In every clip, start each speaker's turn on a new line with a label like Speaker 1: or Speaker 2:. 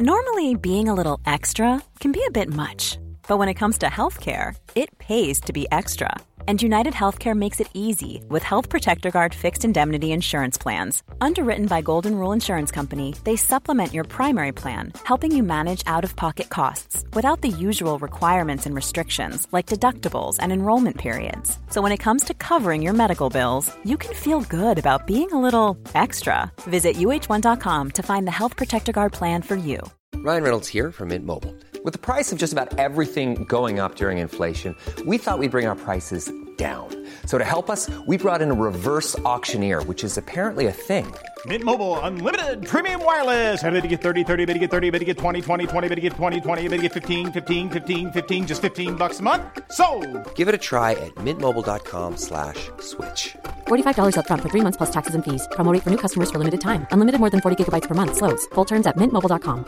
Speaker 1: Normally, being a little extra can be a bit much, but when it comes to healthcare, it pays to be extra. And United Healthcare makes it easy with Health Protector Guard fixed indemnity insurance plans. Underwritten by Golden Rule Insurance Company, they supplement your primary plan, helping you manage out-of-pocket costs without the usual requirements and restrictions like deductibles and enrollment periods. So when it comes to covering your medical bills, you can feel good about being a little extra. Visit uh1.com to find the Health Protector Guard plan for you.
Speaker 2: Ryan Reynolds here from Mint Mobile. With the price of just about everything going up during inflation, we thought we'd bring our prices down. So to help us, we brought in a reverse auctioneer, which is apparently a thing.
Speaker 3: Mint Mobile Unlimited Premium Wireless. How to get 30, 30, bit to get 30, bit to get 20, 20, 20, bit to get 20, 20, bit to get 15, 15, 15, 15, just $15 a month? Sold!
Speaker 2: Give it a try at mintmobile.com/switch.
Speaker 4: $45 up front for 3 months plus taxes and fees. Promo rate for new customers for limited time. Unlimited more than 40 gigabytes per month. Slows full terms at mintmobile.com.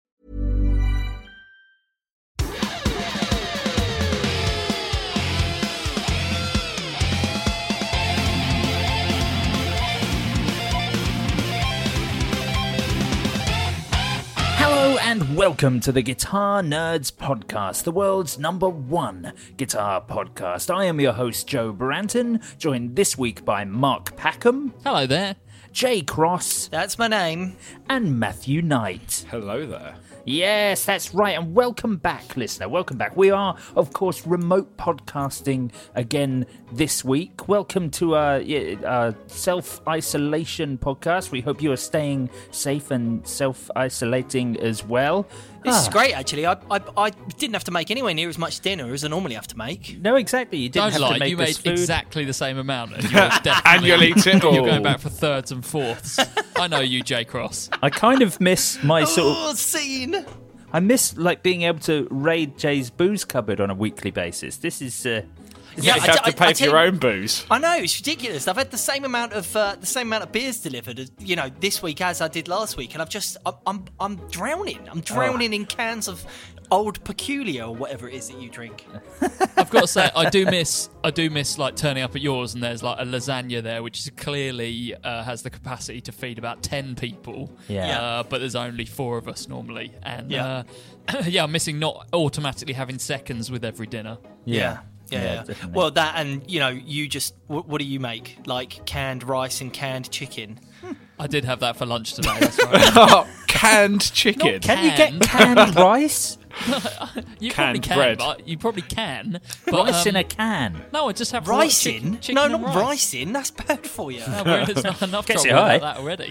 Speaker 5: Hello and welcome to the Guitar Nerds Podcast, the world's #1 guitar podcast. I am your host, Joe Branton, joined this week by Mark Packham.
Speaker 6: Hello there.
Speaker 5: Jay Cross.
Speaker 7: That's my name.
Speaker 5: And Matthew Knight.
Speaker 8: Hello there.
Speaker 5: Yes, that's right, and welcome back, listener. Welcome back. We are, of course, remote podcasting again this week. Welcome to our self-isolation podcast. We hope you are staying safe and self-isolating as well.
Speaker 7: This is great, actually. I didn't have to make anywhere near as much dinner as I normally have to make.
Speaker 5: No, exactly. You didn't
Speaker 6: Don't
Speaker 5: have
Speaker 6: lie,
Speaker 5: to make
Speaker 6: you
Speaker 5: this
Speaker 6: made
Speaker 5: food.
Speaker 6: exactly the same amount. And you're
Speaker 8: And you'll eat it all.
Speaker 6: You're going back for thirds and fourths. I know you, Jay Cross.
Speaker 5: I kind of miss my sort of...
Speaker 7: Oh, scene!
Speaker 5: I miss like being able to raid Jay's booze cupboard on a weekly basis. This is...
Speaker 8: You have to pay for your own booze.
Speaker 7: I know, it's ridiculous. I've had the same amount of beers delivered, this week as I did last week, and I'm drowning. I'm drowning in cans of Old Peculiar or whatever it is that you drink.
Speaker 6: I've got to say, I do miss like turning up at yours and there's like a lasagna there, which is clearly has the capacity to feed about 10 people.
Speaker 5: Yeah.
Speaker 6: But there's only 4 of us normally, and
Speaker 7: Yeah.
Speaker 6: I'm missing not automatically having seconds with every dinner.
Speaker 7: Yeah.
Speaker 5: Definitely.
Speaker 7: Well, that and, you just... What do you make? Like canned rice and canned chicken?
Speaker 6: I did have that for lunch today, that's right.
Speaker 8: Canned chicken.
Speaker 5: Can you get canned rice?
Speaker 6: You
Speaker 8: Canned
Speaker 6: probably can,
Speaker 8: bread.
Speaker 6: but you probably can. But,
Speaker 5: Rice in a can?
Speaker 6: No, I just have
Speaker 7: Rice
Speaker 6: chicken,
Speaker 7: in?
Speaker 6: chicken
Speaker 7: No,
Speaker 6: and
Speaker 7: not rice in. That's bad for you.
Speaker 6: No, there's not enough
Speaker 5: Gets
Speaker 6: trouble
Speaker 5: you high.
Speaker 6: about that already.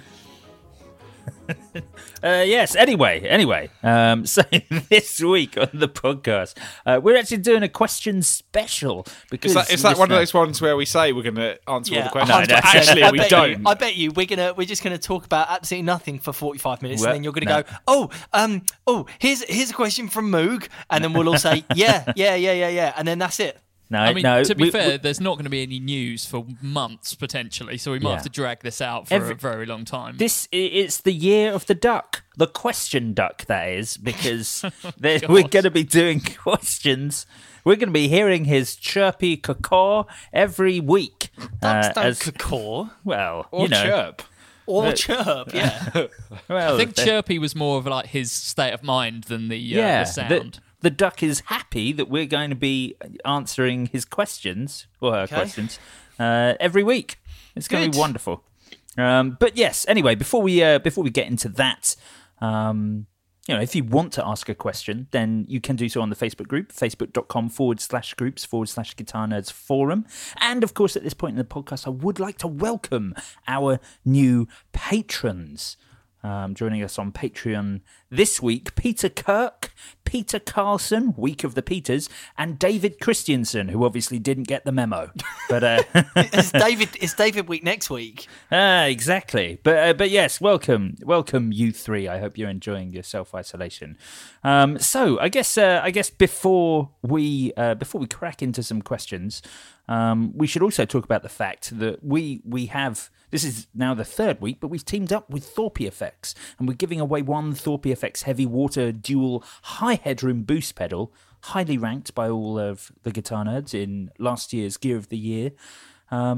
Speaker 5: Yes, anyway. So this week on the podcast, we're actually doing a question special. Because
Speaker 8: Is that one of those ones where we say we're going to answer all the questions,
Speaker 5: No,
Speaker 8: but actually
Speaker 7: I
Speaker 8: we
Speaker 7: bet
Speaker 8: don't?
Speaker 7: I bet you we're just gonna talk about absolutely nothing for 45 minutes,
Speaker 5: Well,
Speaker 7: and then you're gonna
Speaker 5: no.
Speaker 7: go, here's a question from Moog, and then we'll all say, yeah, and then that's it.
Speaker 5: No,
Speaker 6: I mean,
Speaker 5: no.
Speaker 6: to be fair, there's not going to be any news for months, potentially, so we might
Speaker 5: Yeah.
Speaker 6: have to drag this out for a very long time.
Speaker 5: it's the year of the duck, the question duck, that is, because we're
Speaker 6: God.
Speaker 5: going to be doing questions. We're going to be hearing his chirpy caw every week.
Speaker 7: Ducks don't
Speaker 5: as
Speaker 7: caw
Speaker 5: well,
Speaker 8: Or chirp.
Speaker 7: or chirp, yeah.
Speaker 5: Well,
Speaker 6: I think chirpy was more of like his state of mind than the sound.
Speaker 5: The duck is happy that we're going to be answering his questions, or her questions, every week. It's going to be
Speaker 7: Good.
Speaker 5: wonderful. But yes, anyway, before we get into that, if you want to ask a question, then you can do so on the Facebook group, facebook.com/groups/Guitar Nerds Forum. And of course, at this point in the podcast, I would like to welcome our new patrons. Joining us on Patreon this week, Peter Kirk, Peter Carlson, Week of the Peters, and David Christiansen, who obviously didn't get the memo. But
Speaker 7: It's David week next week.
Speaker 5: exactly. But yes, welcome you three. I hope you're enjoying your self-isolation. So I guess before we crack into some questions, we should also talk about the fact that we have. This is now the 3rd week, but we've teamed up with Thorpe Effects, and we're giving away one Thorpe Effects Heavy Water Dual High Headroom Boost Pedal, highly ranked by all of the guitar nerds in last year's Gear of the Year.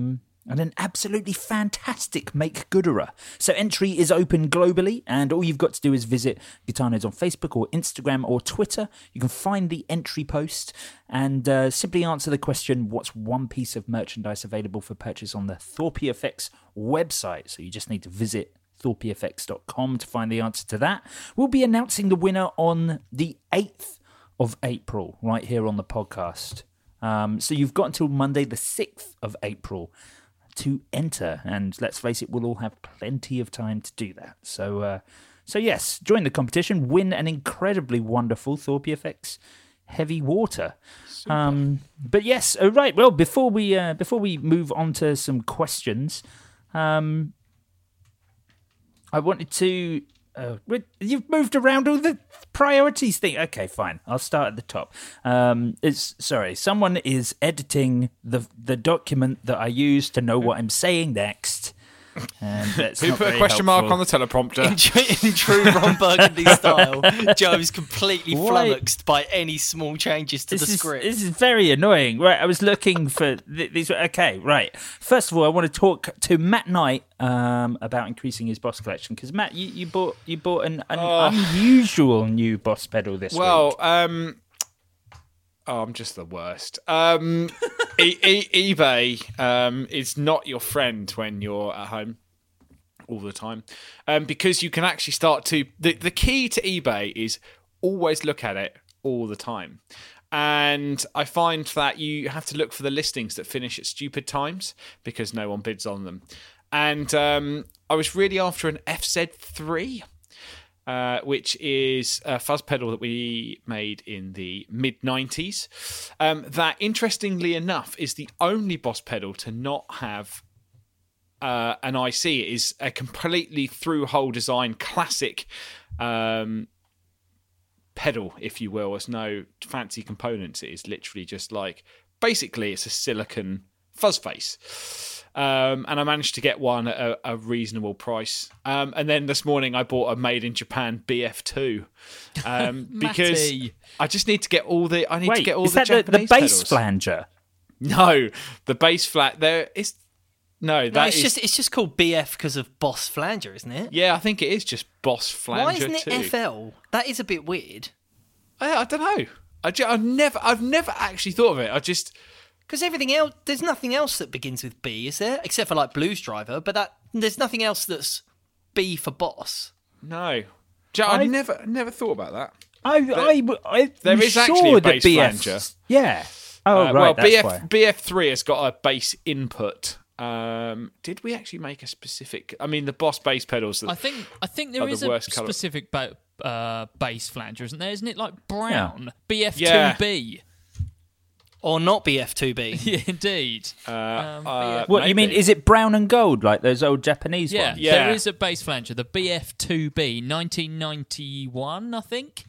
Speaker 5: and an absolutely fantastic Make Gooderer. So entry is open globally, and all you've got to do is visit Guitar Nerds on Facebook or Instagram or Twitter. You can find the entry post and simply answer the question, what's one piece of merchandise available for purchase on the Thorpe FX website? So you just need to visit thorpefx.com to find the answer to that. We'll be announcing the winner on the 8th of April right here on the podcast. So you've got until Monday the 6th of April to enter, and let's face it, we'll all have plenty of time to do that. So yes, join the competition, win an incredibly wonderful Thorpe FX Heavy Water. But yes, right. Well, before we move on to some questions, I wanted to. You've moved around all the priorities thing. Okay, fine. I'll start at the top. Someone is editing the document that I use to know what I'm saying next. And that's
Speaker 8: Who
Speaker 5: not
Speaker 8: put a
Speaker 5: very
Speaker 8: question mark
Speaker 5: helpful.
Speaker 8: on the teleprompter?
Speaker 7: In true Ron Burgundy style, Joe's completely flummoxed by any small changes to the script.
Speaker 5: This is very annoying. Right, I was looking for these. Okay, right. First of all, I want to talk to Matt Knight about increasing his Boss collection, because Matt, you bought an unusual new Boss pedal this week.
Speaker 8: Well, I'm just the worst. eBay is not your friend when you're at home all the time, because you can actually start to. The key to eBay is always look at it all the time. And I find that you have to look for the listings that finish at stupid times because no one bids on them. And I was really after an FZ3. Which is a fuzz pedal that we made in the mid-90s. That, interestingly enough, is the only Boss pedal to not have an IC. It is a completely through-hole design, classic pedal, if you will. There's no fancy components. It is literally just like, basically, it's a silicon fuzz face. And I managed to get one at a reasonable price. And then this morning I bought a made in Japan BF2 because I just need to get all the. I need to get all the Japanese
Speaker 5: the bass
Speaker 8: pedals.
Speaker 5: flanger?
Speaker 8: No, the bass flat. There is
Speaker 7: It's just called BF because of Boss Flanger, isn't it?
Speaker 8: Yeah, I think it is just Boss Flanger.
Speaker 7: Why isn't it
Speaker 8: too.
Speaker 7: FL? That is a bit weird.
Speaker 8: I don't know. I've never actually thought of it. I just.
Speaker 7: Because everything else, there's nothing else that begins with B, is there? Except for like Blues Driver, but there's nothing else that's B for Boss.
Speaker 8: No, I never thought about that.
Speaker 5: There
Speaker 8: is actually a bass flanger.
Speaker 5: Yeah. Oh, right.
Speaker 8: Well,
Speaker 5: That's why.
Speaker 8: BF3 has got a bass input. Did we actually make a specific? I mean, the Boss bass pedals.
Speaker 6: I think there is a specific bass flanger, isn't there? Isn't it like brown? Yeah. BF2B.
Speaker 7: Yeah. Or not BF2B.
Speaker 6: Yeah, indeed.
Speaker 5: What you mean? Is it brown and gold like those old Japanese ones?
Speaker 6: Yeah, there is a bass flanger, the BF2B, 1991, I think.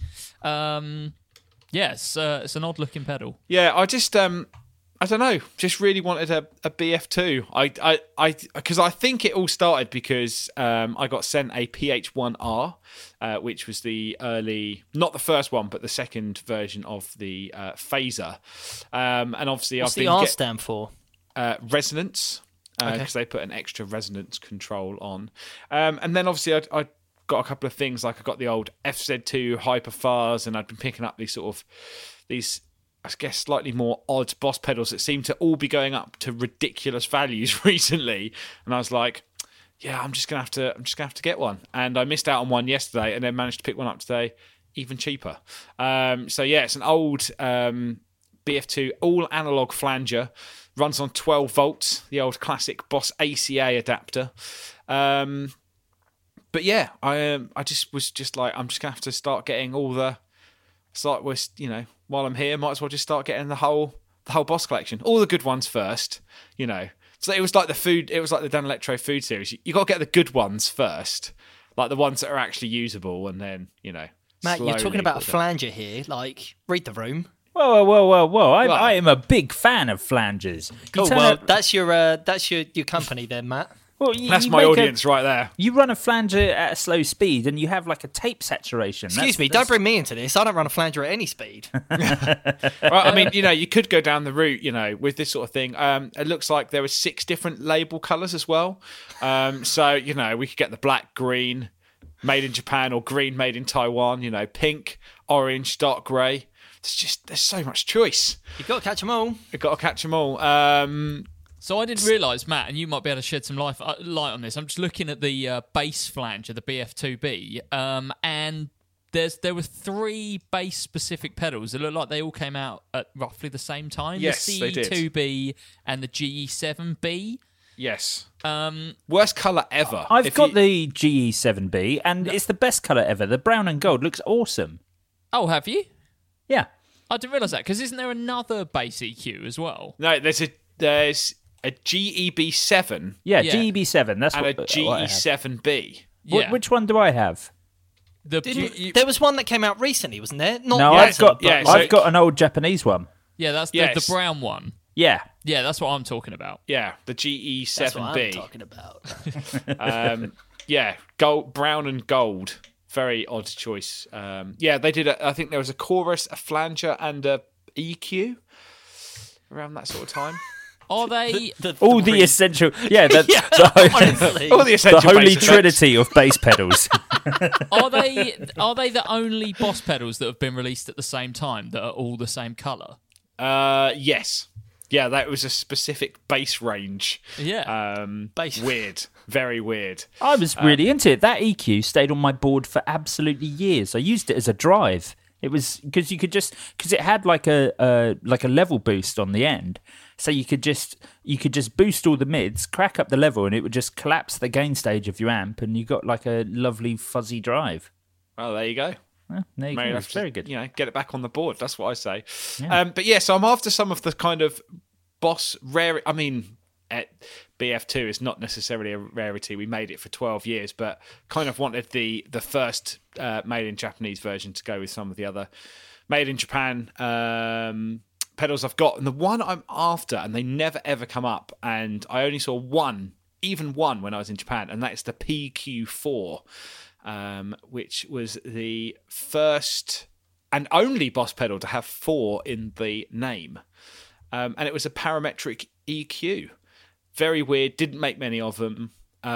Speaker 6: Yes, it's an odd-looking pedal.
Speaker 8: Yeah, I just, I don't know, just really wanted a BF2. Because I think it all started because I got sent a PH1R, which was the early, not the first one, but the second version of the Phaser. And obviously,
Speaker 7: What's the R stand for?
Speaker 8: Resonance, because they put an extra resonance control on. And then obviously, I got a couple of things, like I got the old FZ2 Hyperfuzz, and I'd been picking up these I guess slightly more odd Boss pedals that seem to all be going up to ridiculous values recently, and I was like, "Yeah, I'm just gonna have to get one." And I missed out on one yesterday, and then managed to pick one up today, even cheaper. So yeah, it's an old BF2 all analog flanger, runs on 12 volts, the old classic Boss ACA adapter. But yeah, I just was just like, I'm just gonna have to start getting all the. It's like while I'm here, might as well just start getting the whole Boss collection, all the good ones first, So it was like the Dan Electro Food series. You got to get the good ones first, like the ones that are actually usable, and then
Speaker 7: Matt, you're talking about a flanger here. Like, read the room.
Speaker 5: Whoa! I am a big fan of flangers.
Speaker 7: Cool. Well, that's your company then, Matt.
Speaker 5: Well,
Speaker 8: That's
Speaker 5: you
Speaker 8: my
Speaker 5: make
Speaker 8: audience right there.
Speaker 5: You run a flanger at a slow speed, and you have like a tape saturation.
Speaker 7: Excuse me, don't bring me into this. I don't run a flanger at any speed.
Speaker 8: Right, I mean, you could go down the route, with this sort of thing. It looks like there were 6 different label colours as well. So, we could get the black, green, made in Japan, or green made in Taiwan, pink, orange, dark grey. There's so much choice.
Speaker 7: You've got to catch them all.
Speaker 8: You've got to catch them all.
Speaker 6: So I didn't realise, Matt, and you might be able to shed some light on this. I'm just looking at the bass flanger, the BF2B, and there were 3 bass-specific pedals that look like they all came out at roughly the same time.
Speaker 8: Yes,
Speaker 6: the
Speaker 8: they did.
Speaker 6: C2B and the GE7B.
Speaker 8: Yes. Worst colour ever.
Speaker 5: I've got the GE7B, and it's the best colour ever. The brown and gold looks awesome.
Speaker 6: Oh, have you?
Speaker 5: Yeah.
Speaker 6: I didn't realise that, because isn't there another bass EQ as well?
Speaker 8: No, there's a GEB7
Speaker 5: Yeah,
Speaker 6: Yeah.
Speaker 5: GEB7. That's
Speaker 8: and
Speaker 5: what
Speaker 8: a
Speaker 5: what I have.
Speaker 8: GE7B.
Speaker 6: Yeah.
Speaker 5: Which one do I have?
Speaker 7: There was one that came out recently, wasn't there? Not
Speaker 5: No,
Speaker 7: recent, but
Speaker 5: I've got an old Japanese one.
Speaker 6: Yeah, that's
Speaker 8: Yes.
Speaker 6: the brown one.
Speaker 5: Yeah.
Speaker 6: Yeah, that's what I'm talking about.
Speaker 8: Yeah, the
Speaker 7: That's what I'm
Speaker 8: GE7B.
Speaker 7: talking about.
Speaker 8: Yeah, gold, brown and gold. Very odd choice. Yeah, they did. I think there was a chorus, a flanger, and a EQ around that sort of time.
Speaker 6: Are they...
Speaker 5: All the essential... Yeah,
Speaker 7: honestly.
Speaker 8: All the
Speaker 5: the
Speaker 8: essential
Speaker 5: holy
Speaker 8: bass effects.
Speaker 5: trinity of bass pedals.
Speaker 6: Are they the only Boss pedals that have been released at the same time that are all the same colour?
Speaker 8: Yes. Yeah, that was a specific bass range.
Speaker 6: Yeah.
Speaker 7: Bass.
Speaker 8: Weird. Very weird.
Speaker 5: I was really into it. That EQ stayed on my board for absolutely years. I used it as a drive. It was because it had like a level boost on the end, so you could just boost all the mids, crack up the level, and it would just collapse the gain stage of your amp, and you got like a lovely fuzzy drive.
Speaker 8: Well, there you go.
Speaker 5: Well, there you
Speaker 8: Maybe
Speaker 5: go.
Speaker 8: have
Speaker 5: It's
Speaker 8: to,
Speaker 5: very good.
Speaker 8: get it back on the board. That's what I say.
Speaker 5: Yeah.
Speaker 8: But yeah, so I'm after some of the kind of Boss rare. I mean, BF2 is not necessarily a rarity. We made it for 12 years, but kind of wanted the first made in Japanese version to go with some of the other made in Japan pedals I've got. And the one I'm after, and they never ever come up, and I only saw one when I was in Japan, and that's the PQ4. Which was the first and only Boss pedal to have 4 in the name. And it was a parametric EQ. Very weird, didn't make many of them.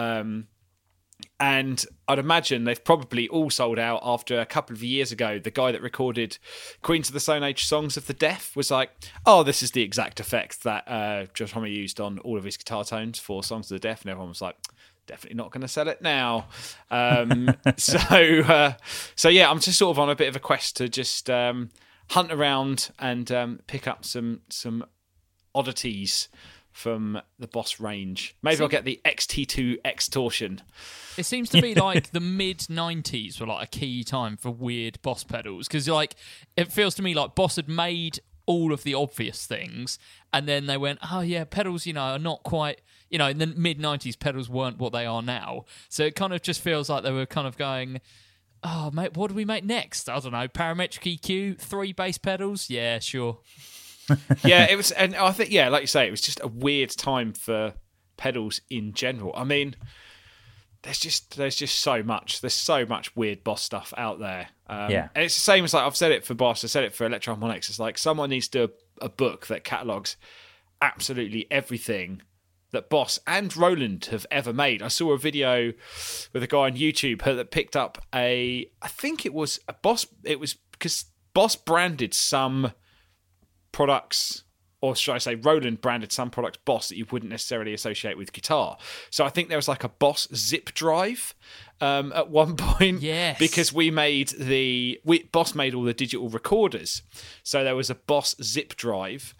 Speaker 8: And I'd imagine they've probably all sold out after a couple of years ago. The guy that recorded Queens of the Stone Age Songs of the Deaf was like, oh, this is the exact effect that Josh Homme used on all of his guitar tones for Songs of the Deaf. And everyone was like, definitely not going to sell it now. So yeah, I'm just sort of on a bit of a quest to just hunt around and pick up some oddities from the Boss range. Maybe I'll get the XT2 Extortion.
Speaker 6: It seems to be like the mid-90s were like a key time for weird Boss pedals, because like it feels to me like Boss had made all of the obvious things, and then they went, oh yeah, pedals, are not quite, in the mid-90s, pedals weren't what they are now. So it kind of just feels like they were kind of going, oh, mate, what do we make next? I don't know, parametric EQ, 3 bass pedals? Yeah, sure.
Speaker 8: Yeah, it was, and I think, yeah, like you say, it was just a weird time for pedals in general. I mean, there's just so much. There's so much weird Boss stuff out there.
Speaker 5: Yeah.
Speaker 8: And it's the same as, like, I've said it for Boss, I said it for Electro Harmonics. It's like someone needs to do a book that catalogues absolutely everything that Boss and Roland have ever made. I saw a video with a guy on YouTube that picked up I think it was a Boss, it was because Boss branded some products, or should I say Roland branded some products Boss that you wouldn't necessarily associate with guitar. So I think there was like a Boss zip drive at one point.
Speaker 6: Yes.
Speaker 8: Because Boss made all the digital recorders. So there was a Boss zip drive.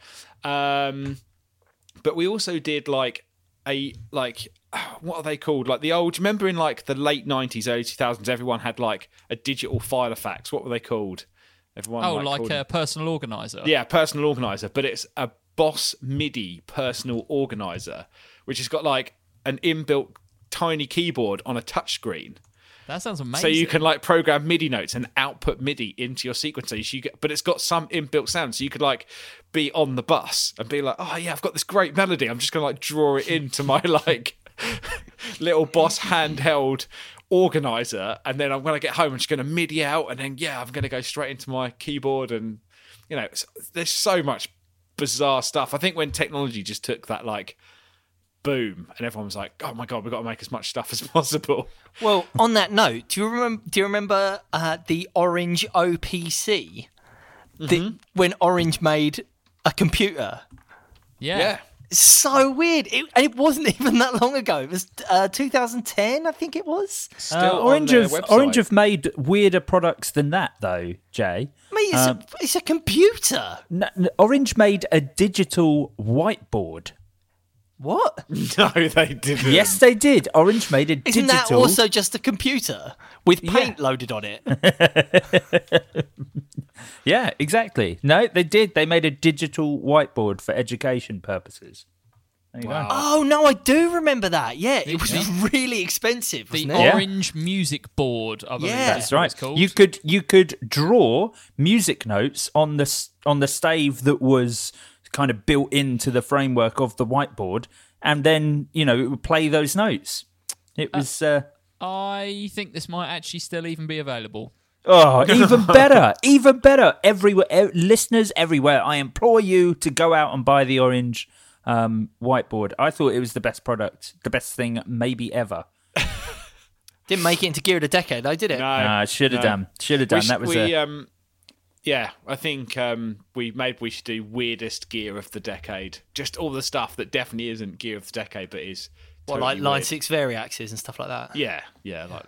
Speaker 8: But we also did what are they called? Like the old, do you remember in like the late 90s, early 2000s, everyone had like a digital Filofax. What were they called? Everyone
Speaker 6: Like a personal organizer.
Speaker 8: Yeah, personal organizer, but it's a Boss MIDI personal organizer, which has got like an inbuilt tiny keyboard on a touchscreen.
Speaker 6: That sounds amazing.
Speaker 8: So you can like program MIDI notes and output MIDI into your sequencer. But it's got some inbuilt sound, so you could like be on the bus and be like, oh yeah, I've got this great melody. I'm just gonna like draw it into my like little Boss handheld organizer, and then when I get home, I'm just going to MIDI out, and then I'm going to go straight into my keyboard, and there's so much bizarre stuff. I think when technology just took that like boom, and everyone was like, "Oh my god, we've got to make as much stuff as possible."
Speaker 7: Well, on that note, do you remember the Orange OPC? When Orange made a computer.
Speaker 6: Yeah.
Speaker 7: So weird. It wasn't even that long ago. It was 2010, I think it was.
Speaker 8: Still
Speaker 5: Orange
Speaker 8: on their website.
Speaker 5: Orange have made weirder products than that, though, Jay.
Speaker 7: Mate, it's a computer.
Speaker 5: Orange made a digital whiteboard.
Speaker 7: What?
Speaker 8: No, they didn't.
Speaker 5: Yes, they did. Orange made a
Speaker 7: Isn't
Speaker 5: digital.
Speaker 7: that also just a computer with paint loaded on it?
Speaker 5: Yeah, exactly. No, they did. They made a digital whiteboard for education purposes. There you go.
Speaker 7: Oh, no, I do remember that. Yeah, it was really expensive,
Speaker 6: The
Speaker 7: wasn't it?
Speaker 6: Orange Music Board, I believe
Speaker 7: Yeah.
Speaker 6: that's
Speaker 5: That's
Speaker 6: what
Speaker 5: right.
Speaker 6: it's called.
Speaker 5: You could draw music notes on the stave that was kind of built into the framework of the whiteboard, and then it would play those notes. It was
Speaker 6: I think this might actually still even be available.
Speaker 5: even better, even better. Everywhere, listeners everywhere, I implore you to go out and buy the Orange whiteboard. I thought it was the best product, the best thing maybe ever.
Speaker 7: Didn't make it into Gear of the Decade, though, did it?
Speaker 8: No,
Speaker 5: Should have done. Should have done. That was
Speaker 8: I think we should do weirdest gear of the decade. Just all the stuff that definitely isn't gear of the decade, but is
Speaker 7: What,
Speaker 8: totally
Speaker 7: like Line
Speaker 8: weird.
Speaker 7: 6 variaxes and stuff like that?
Speaker 8: Yeah, like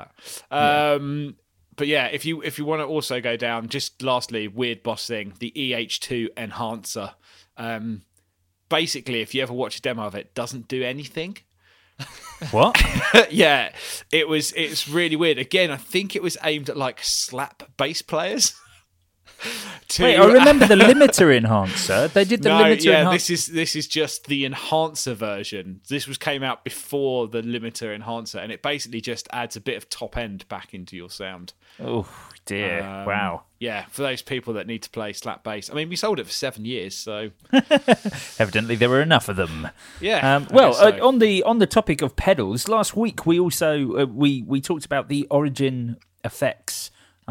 Speaker 8: that. But yeah, if you want to also go down, just lastly, weird boss thing, the EH2 enhancer. Basically, if you ever watch a demo of it, doesn't do anything.
Speaker 5: what?
Speaker 8: Yeah, it's really weird. Again, I think it was aimed at like slap bass players.
Speaker 5: Wait, I remember the limiter enhancer. They did the limiter enhancer.
Speaker 8: this is just the enhancer version. This came out before the limiter enhancer, and it basically just adds a bit of top end back into your sound.
Speaker 5: Oh dear! Wow.
Speaker 8: Yeah, for those people that need to play slap bass. I mean, we sold it for 7 years, so
Speaker 5: Evidently, there were enough of them.
Speaker 8: yeah. I
Speaker 5: Well,
Speaker 8: guess so.
Speaker 5: on the topic of pedals, last week we also we talked about the Origin Effects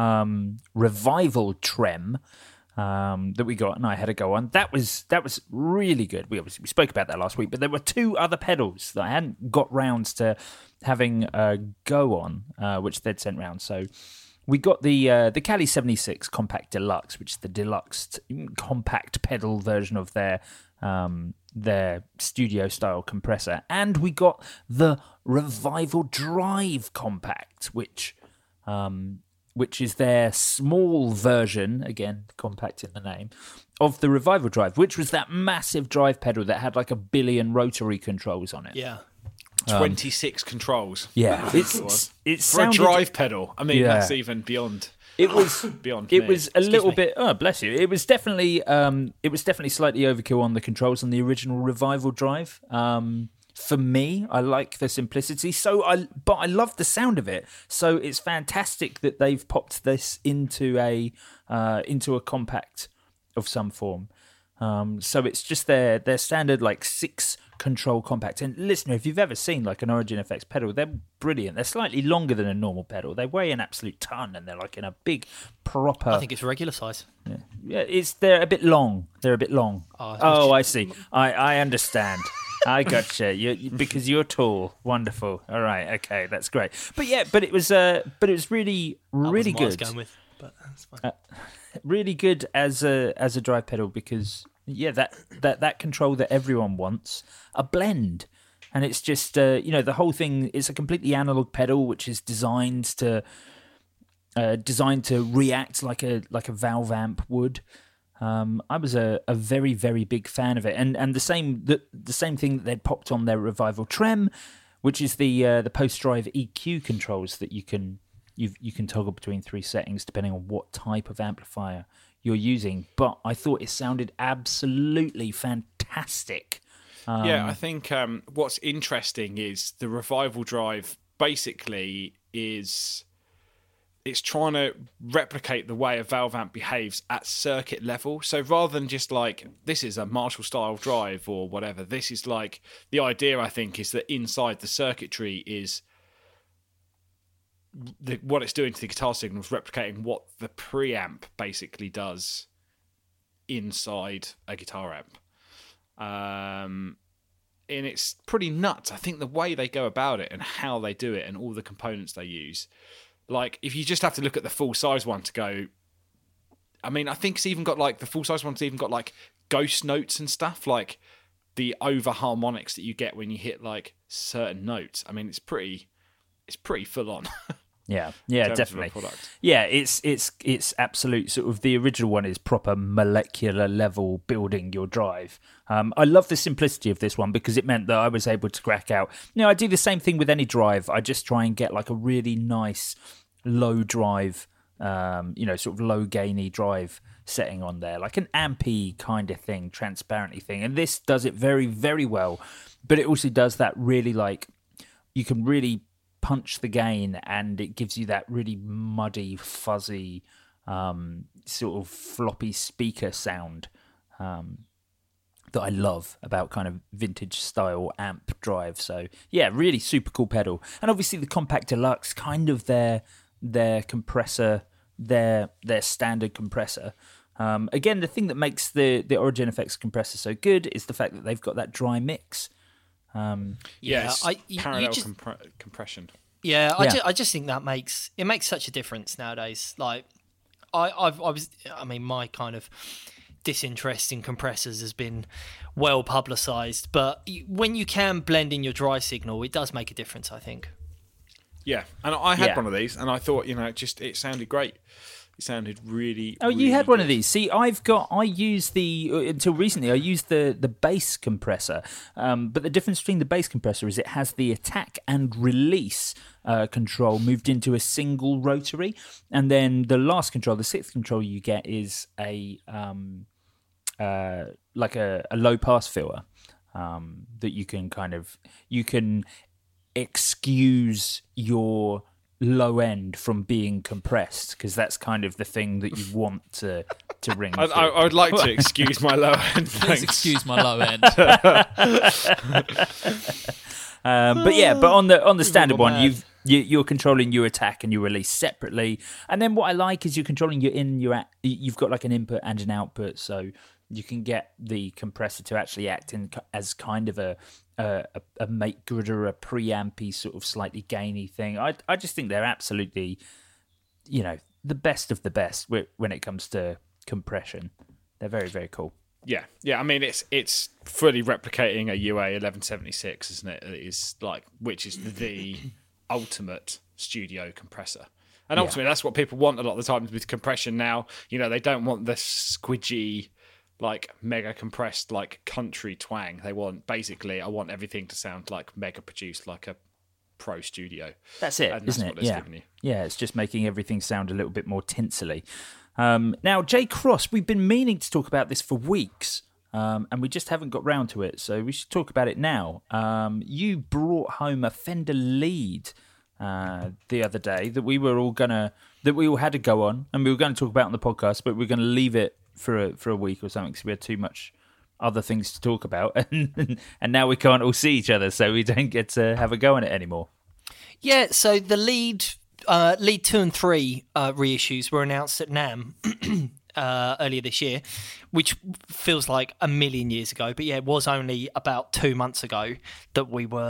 Speaker 5: revival trem that we got, and I had a go on. That was really good. We spoke about that last week, but there were 2 other pedals that I hadn't got round to having a go on, which they'd sent round. So we got the Cali 76 Compact Deluxe, which is the deluxe compact pedal version of their studio style compressor, and we got the Revival Drive Compact, which is their small version, again, compact in the name, of the Revival Drive, which was that massive drive pedal that had like 1 billion rotary controls on it.
Speaker 7: Yeah.
Speaker 8: 26 controls.
Speaker 5: Yeah,
Speaker 8: it
Speaker 5: it
Speaker 8: for
Speaker 5: sounded,
Speaker 8: a drive pedal. I mean,
Speaker 5: Yeah.
Speaker 8: that's even beyond.
Speaker 5: It was
Speaker 8: beyond.
Speaker 5: It
Speaker 8: me.
Speaker 5: was a little bit. Oh, bless you! It was definitely slightly overkill on the controls on the original Revival Drive. For me, I like the simplicity. But I love the sound of it. So it's fantastic that they've popped this into a compact of some form. So it's just their standard like 6 control compact. And listener, if you've ever seen like an Origin Effects pedal, they're brilliant. They're slightly longer than a normal pedal. They weigh an absolute ton, and they're like in a big proper.
Speaker 7: I think it's regular size.
Speaker 5: Yeah, they're a bit long. They're a bit long. Oh, I see. I understand. I gotcha. Because you're tall. Wonderful. All right. Okay, that's great. But it was really, really
Speaker 7: That wasn't what I was
Speaker 5: good.
Speaker 7: going with, but that's fine.
Speaker 5: Really good as a drive pedal because that control that everyone wants, a blend, and it's just the whole thing is a completely analog pedal which is designed to react like a valve amp would. I was a very, very big fan of it, and the same thing that they'd popped on their Revival Trem, which is the post drive EQ controls that you can toggle between 3 settings depending on what type of amplifier you're using. But I thought it sounded absolutely fantastic.
Speaker 8: I think what's interesting is the Revival Drive basically is it's trying to replicate the way a valve amp behaves at circuit level. So rather than just like, this is a Marshall style drive or whatever, this is like, the idea I think is that inside the circuitry is what it's doing to the guitar signals, replicating what the preamp basically does inside a guitar amp. And it's pretty nuts. I think the way they go about it and how they do it and all the components they use. Like, if you just have to look at the full-size one to go... I mean, I think it's even got, like... The full-size one's even got, like, ghost notes and stuff. Like, the over-harmonics that you get when you hit, like, certain notes. I mean, it's pretty full-on.
Speaker 5: Yeah, definitely. Yeah, it's absolute sort of... The original one is proper molecular level building your drive. I love the simplicity of this one because it meant that I was able to crack out... I do the same thing with any drive. I just try and get like a really nice low drive, sort of low gainy drive setting on there, like an ampy kind of thing, transparency thing. And this does it very, very well. But it also does that really like... You can really punch the gain and it gives you that really muddy, fuzzy, sort of floppy speaker sound that I love about kind of vintage style amp drive. So yeah, really super cool pedal. And obviously the Compact Deluxe, kind of their compressor, their standard compressor. Again, the thing that makes the Origin FX compressor so good is the fact that they've got that dry mix.
Speaker 8: Parallel compression.
Speaker 7: Yeah, I just think that makes such a difference nowadays. Like, my kind of disinterest in compressors has been well publicised, but when you can blend in your dry signal, it does make a difference, I think.
Speaker 8: Yeah, and I had one of these, and I thought, it sounded great. It sounded really.
Speaker 5: Oh, you had one of these. See, until recently, I used the bass compressor. But the difference between the bass compressor is it has the attack and release control moved into a single rotary, and then the last control, the sixth control you get is a low pass filter that you can excuse your low end from being compressed, because that's kind of the thing that you want to ring.
Speaker 8: I would like to excuse my low end.
Speaker 6: Please excuse my low end.
Speaker 5: But on the standard one, you're controlling your attack and your release separately. And then what I like is you're controlling you've got like an input and an output, so you can get the compressor to actually act as kind of a make good or a preampy sort of slightly gainy thing. I just think they're absolutely, the best of the best when it comes to compression. They're very, very cool.
Speaker 8: Yeah. I mean, it's fully replicating a UA 1176, isn't it? Which is the ultimate studio compressor. And ultimately, that's what people want a lot of the times with compression now. They don't want the squidgy, like mega compressed, like country twang. They want I want everything to sound like mega produced, like a pro studio.
Speaker 5: That's it, and isn't it? Yeah, it's just making everything sound a little bit more tinsely. Now, Jay Cross, we've been meaning to talk about this for weeks, and we just haven't got round to it, so we should talk about it now. You brought home a Fender lead the other day that we all had to go on, and we were going to talk about on the podcast, but we were going to leave it for a week or something because we had too much other things to talk about, and now we can't all see each other, so we don't get to have a go on it anymore.
Speaker 7: Yeah, so the lead 2 and 3 reissues were announced at NAMM earlier this year, which feels like a million years ago, but yeah, it was only about 2 months ago that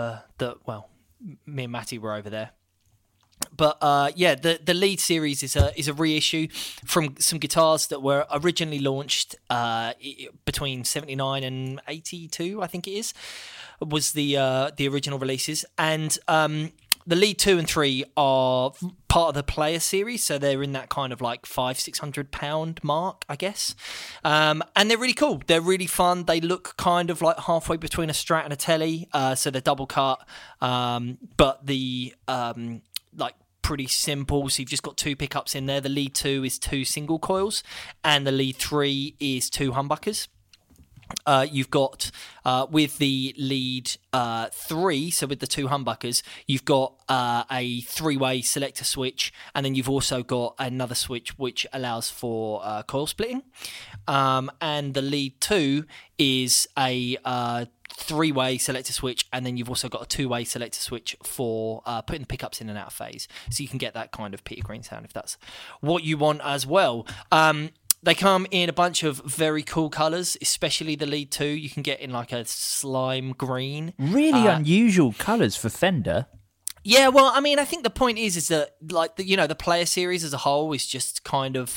Speaker 7: me and Matty were over there. But the lead series is a reissue from some guitars that were originally launched between 79 and 82, I think it was the original releases. And the lead 2 and 3 are part of the Player series, so they're in that kind of like £500-600 mark, I guess. And they're really cool. They're really fun. They look kind of like halfway between a Strat and a Tele, so they're double cut. But the pretty simple, so you've just got 2 pickups in there. The lead 2 is 2 single coils, and the lead 3 is 2 humbuckers. You've got with the lead 3, so with the 2 humbuckers, you've got a 3-way selector switch, and then you've also got another switch which allows for coil splitting. And the lead 2 is a 3-way selector switch, and then you've also got a 2-way selector switch for putting the pickups in and out of phase, so you can get that kind of Peter Green sound if that's what you want as well. They come in a bunch of very cool colours, especially the lead 2. You can get in like a slime green.
Speaker 5: Really unusual colours for Fender.
Speaker 7: Yeah, well, I mean, I think the point is that, like, the Player Series as a whole is just kind of,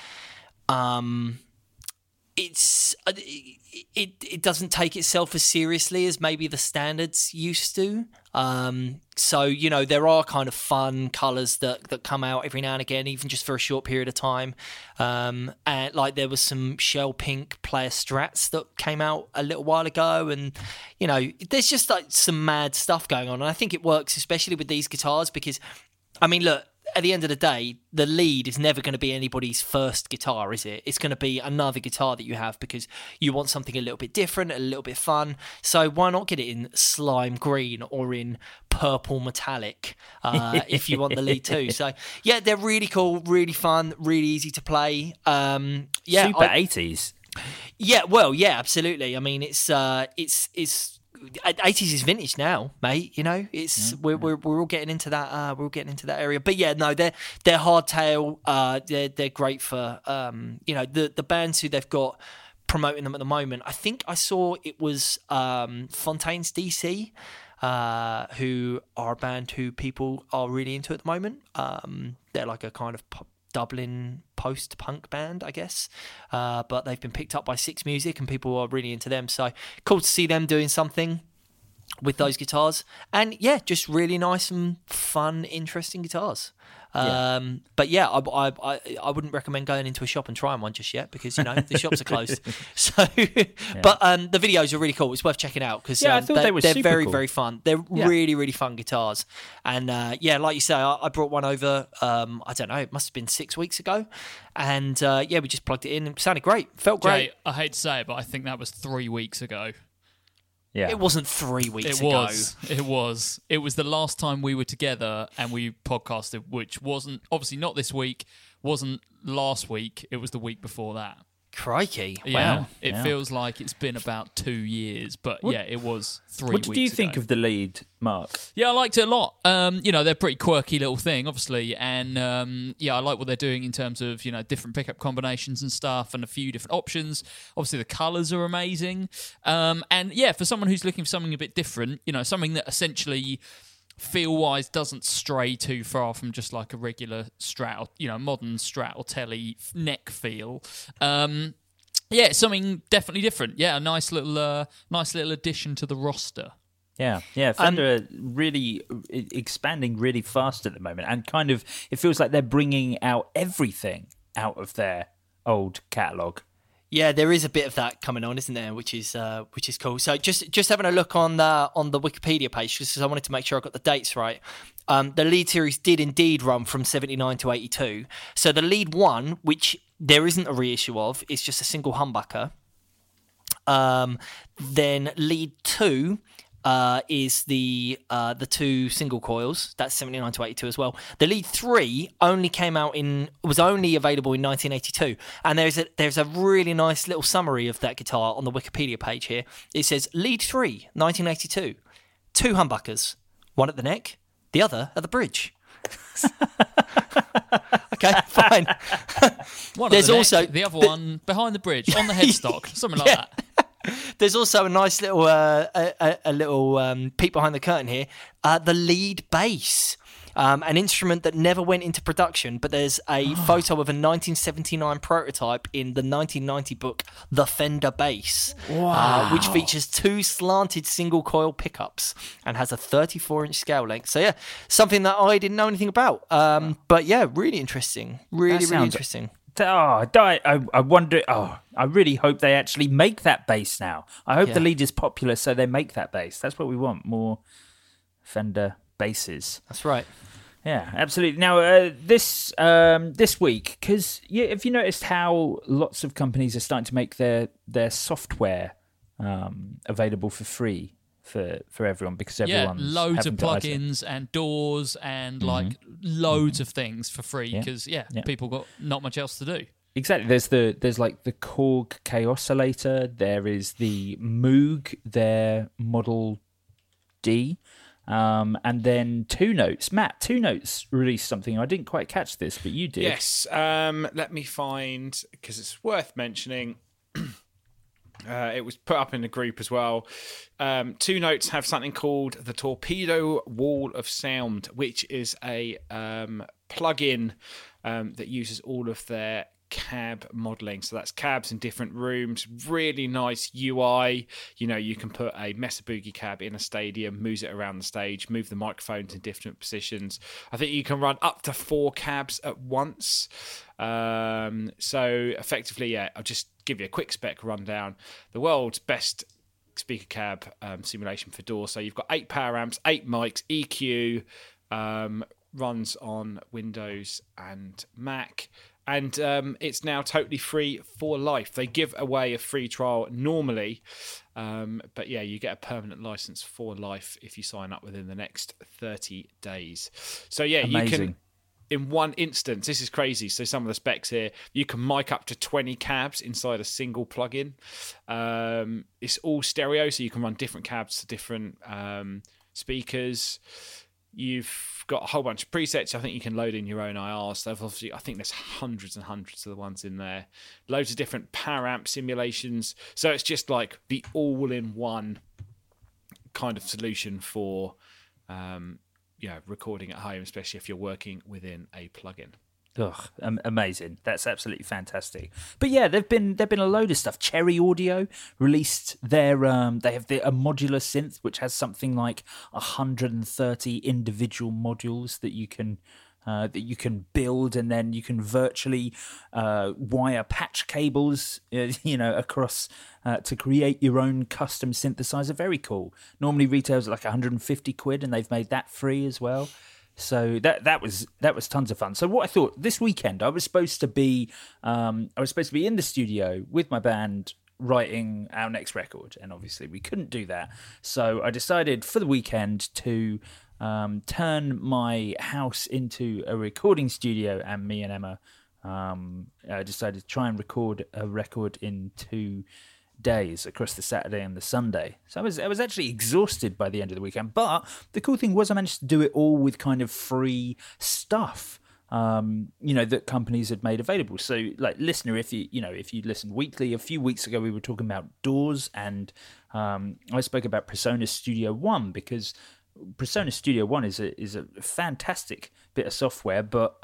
Speaker 7: it doesn't take itself as seriously as maybe the standards used to. So, there are kind of fun colours that come out every now and again, even just for a short period of time. And like there was some shell pink Player Strats that came out a little while ago, and there's just like some mad stuff going on. And I think it works especially with these guitars because, I mean, look, at the end of the day, the lead is never going to be anybody's first guitar, is it? It's going to be another guitar that you have because you want something a little bit different, a little bit fun. So why not get it in slime green or in purple metallic if you want the lead too? So yeah, they're really cool, really fun, really easy to play.
Speaker 5: Super 80s.
Speaker 7: Yeah, well, yeah, absolutely. I mean, it's 80s is vintage now, mate. It's we're all getting into that. We're all getting into that area. But yeah, no, they're hardtail. They're great for the bands who they've got promoting them at the moment. I think I saw it was Fontaines DC, who are a band who people are really into at the moment. They're like a kind of Dublin post-punk band, I guess, but they've been picked up by Six Music and people are really into them, so cool to see them doing something with those guitars. And yeah, just really nice and fun, interesting guitars. But yeah, I wouldn't recommend going into a shop and trying one just yet because the shops are closed. So, but the videos are really cool. It's worth checking out because
Speaker 5: I thought they're
Speaker 7: super very
Speaker 5: cool.
Speaker 7: Very fun. They're really really fun guitars. And like you say, I brought one over. I don't know, it must have been 6 weeks ago. And we just plugged it in. It sounded great. Felt great.
Speaker 6: Jay, I hate to say it, but I think that was 3 weeks ago.
Speaker 5: Yeah.
Speaker 7: It wasn't 3 weeks ago.
Speaker 6: It was. It was the last time we were together and we podcasted, which wasn't, obviously not this week, wasn't last week, it was the week before that.
Speaker 7: Crikey.
Speaker 6: Yeah,
Speaker 7: Wow.
Speaker 6: It feels like it's been about 2 years, but it was 3 weeks ago.
Speaker 5: What did you think of the lead, Mark?
Speaker 6: Yeah, I liked it a lot. They're a pretty quirky little thing, obviously, and I like what they're doing in terms of different pickup combinations and stuff, and a few different options. Obviously, the colours are amazing, for someone who's looking for something a bit different, something that essentially feel-wise doesn't stray too far from just like a regular Strat, modern Strat or Telly neck feel. Something definitely different. Yeah, a nice little addition to the roster.
Speaker 5: Yeah. Fender are really expanding really fast at the moment, and kind of it feels like they're bringing out everything out of their old catalogue.
Speaker 7: Yeah, there is a bit of that coming on, isn't there? Which is cool. So just having a look on the Wikipedia page, because I wanted to make sure I got the dates right. The lead series did indeed run from 79 to 82. So the lead 1, which there isn't a reissue of, is just a single humbucker. Then lead 2 is the 2 single coils. That's 79 to 82 as well. The lead 3 was only available in 1982, and there's a really nice little summary of that guitar on the Wikipedia page here. It says lead 3, 1982, 2 humbuckers, one at the neck, the other at the bridge. Okay, fine.
Speaker 6: One
Speaker 7: There's
Speaker 6: at the
Speaker 7: also
Speaker 6: neck, the other one behind the bridge on the headstock, something like that.
Speaker 7: There's also a nice little peek behind the curtain here. The lead bass, an instrument that never went into production, but there's a photo of a 1979 prototype in the 1990 book The Fender Bass, which features 2 slanted single coil pickups and has a 34-inch scale length. So yeah, something that I didn't know anything about. But yeah, really interesting. Really interesting.
Speaker 5: I wonder. I really hope they actually make that bass now. I hope the lead is popular, so they make that bass. That's what we want. More Fender basses.
Speaker 7: That's right.
Speaker 5: Yeah, absolutely. Now, this week, because have you noticed how lots of companies are starting to make their software available for free for everyone, because everyone's
Speaker 6: loads of
Speaker 5: having to isolate.
Speaker 6: plugins and doors and like loads of things for free because people got not much else to do.
Speaker 5: Exactly. There's like the Korg Chaosilator. There is the Moog, their Model D, and then Two Notes. Matt, Two Notes released something. I didn't quite catch this, but you did.
Speaker 8: Yes. Let me find, because it's worth mentioning. It was put up in the group as well. Two Notes have something called the Torpedo Wall of Sound, which is a plugin that uses all of their cab modelling. So that's cabs in different rooms. Really nice UI. You know, you can put a Mesa Boogie cab in a stadium, move it around the stage, move the microphones in different positions. I think you can run up to 4 cabs at once. So effectively, I'll just give you a quick spec rundown. The world's best speaker cab simulation for DAW. So you've got 8 power amps, 8 mics, EQ, runs on Windows and Mac. And it's now totally free for life. They give away a free trial normally, but you get a permanent license for life if you sign up within the next 30 days. So
Speaker 5: Amazing.
Speaker 8: You can, in one instance, this is crazy. So some of the specs here, you can mic up to 20 cabs inside a single plugin. It's all stereo, so you can run different cabs to different speakers. You've got a whole bunch of presets. I think you can load in your own IRs. So obviously, I think there's hundreds and hundreds of the ones in there. Loads of different power amp simulations. So it's just like the all-in-one kind of solution for recording at home, especially if you're working within a plugin.
Speaker 5: Ugh, amazing. That's absolutely fantastic. But yeah, there've been a load of stuff. Cherry Audio released their they have a modular synth which has something like 130 individual modules that you can build, and then you can virtually wire patch cables across to create your own custom synthesizer. Very cool. Normally retails at like 150 quid, and they've made that free as well. So that was tons of fun. So what I thought, this weekend I was supposed to be in the studio with my band writing our next record, and obviously we couldn't do that. So I decided for the weekend to turn my house into a recording studio, and me and Emma decided to try and record a record in 2 days across the Saturday and the Sunday. So I was actually exhausted by the end of the weekend. But the cool thing was I managed to do it all with kind of free stuff, that companies had made available. So, like, listener, if you listened weekly, a few weeks ago we were talking about DAWs, and I spoke about PreSonus Studio One, because PreSonus Studio One is a fantastic bit of software, but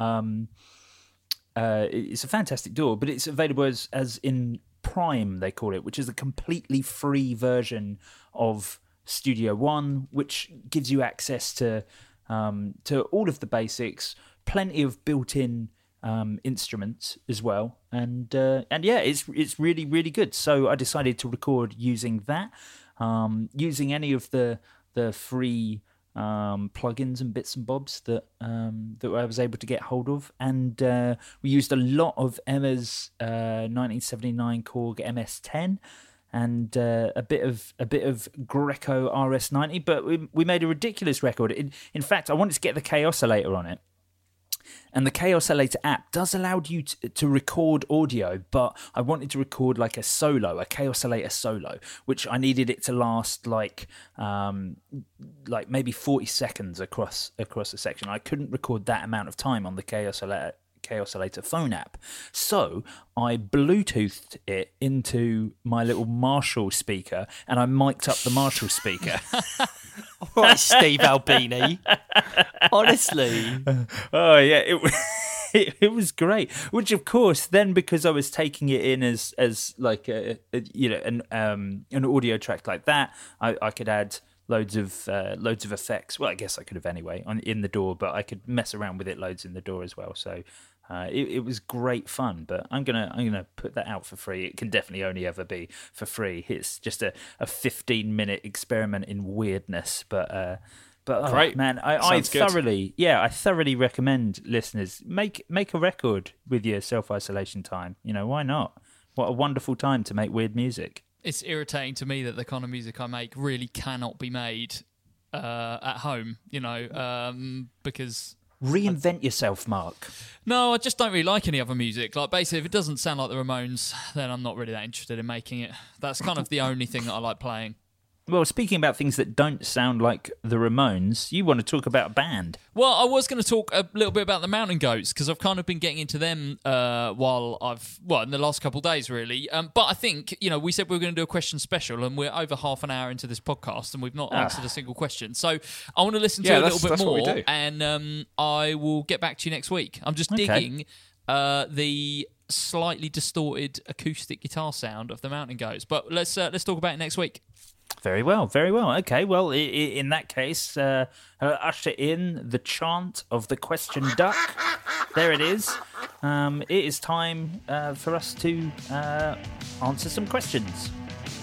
Speaker 5: it's a fantastic DAW, but it's available as in Prime, they call it, which is a completely free version of Studio One, which gives you access to all of the basics, plenty of built-in instruments as well, and it's really, really good. So I decided to record using that, using any of the free plugins and bits and bobs that I was able to get hold of, and we used a lot of Emma's 1979 Korg MS-10 and a bit of Greco RS-90, but we made a ridiculous record. In fact, I wanted to get the Chaosilator on it. And the Chaosilator app does allow you to record audio, but I wanted to record like a Chaosilator solo, which I needed it to last like maybe 40 seconds across a section. I couldn't record that amount of time on the Chaosilator phone app. So I Bluetoothed it into my little Marshall speaker, and I mic'd up the Marshall speaker.
Speaker 7: All right, Steve Albini. Honestly.
Speaker 5: Oh, yeah, it was great. Which, of course, then because I was taking it in as like an audio track like that, I could add loads of effects. Well, I guess I could have anyway in the DAW, but I could mess around with it loads in the DAW as well. So it was great fun. But I'm gonna put that out for free. It can definitely only ever be for free. It's just a 15-minute experiment in weirdness, but
Speaker 8: great,
Speaker 5: man, I thoroughly recommend listeners make a record with your self-isolation time. Why not? What a wonderful time to make weird music.
Speaker 6: It's irritating to me that the kind of music I make really cannot be made at home, because...
Speaker 5: Reinvent yourself, Mark.
Speaker 6: No, I just don't really like any other music. Like, basically, if it doesn't sound like the Ramones, then I'm not really that interested in making it. That's kind of the only thing that I like playing.
Speaker 5: Well, speaking about things that don't sound like the Ramones, you want to talk about a band.
Speaker 6: Well, I was going to talk a little bit about the Mountain Goats, because I've kind of been getting into them in the last couple of days, really. But I think, we said we were going to do a question special, and we're over half an hour into this podcast, and we've not answered a single question. So I want to listen to it a little bit more, and I will get back to you next week. I'm just digging the slightly distorted acoustic guitar sound of the Mountain Goats. But let's talk about it next week.
Speaker 5: Very well, very well. Okay, well, in that case, usher in the chant of the question duck. There it is. It is time for us to answer some questions.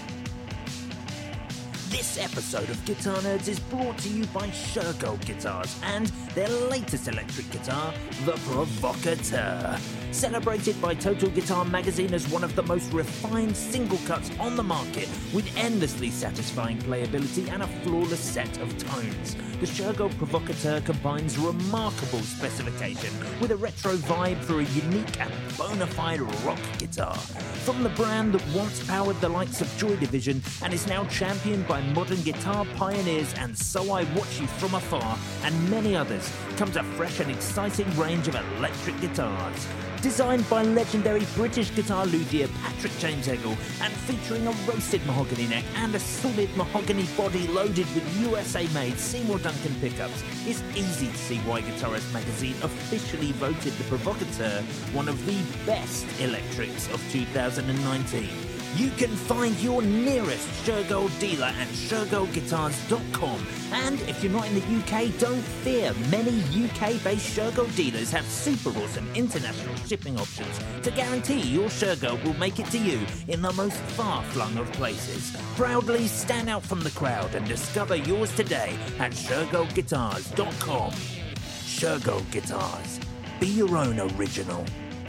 Speaker 5: This episode of Guitar Nerds is brought to you by Shergold Guitars and their latest electric guitar, the Provocateur. Celebrated by Total Guitar Magazine as one of the most refined single cuts on the market, with endlessly satisfying playability and a flawless set of tones. The Shergold Provocateur combines remarkable specification with a retro vibe for a unique and bona fide rock guitar. From the brand that once powered the likes of Joy Division and is now championed by modern guitar pioneers and So I Watch You From Afar and many others, comes a fresh and exciting range of electric guitars. Designed by legendary British guitar luthier Patrick James Eggle and featuring a roasted mahogany neck and a solid mahogany body loaded with USA-made Seymour Duncan pickups, it's easy to see why Guitarist Magazine officially voted the Provocateur one of the best electrics of 2019. You can find your nearest Shergold dealer at shergoldguitars.com. And if you're not in the UK, don't fear. Many UK-based Shergold dealers have super awesome international shipping options to guarantee your Shergold will make it to you in the most far-flung of places. Proudly stand out from the crowd and discover yours today at shergoldguitars.com. Shergold Guitars. Be your own original.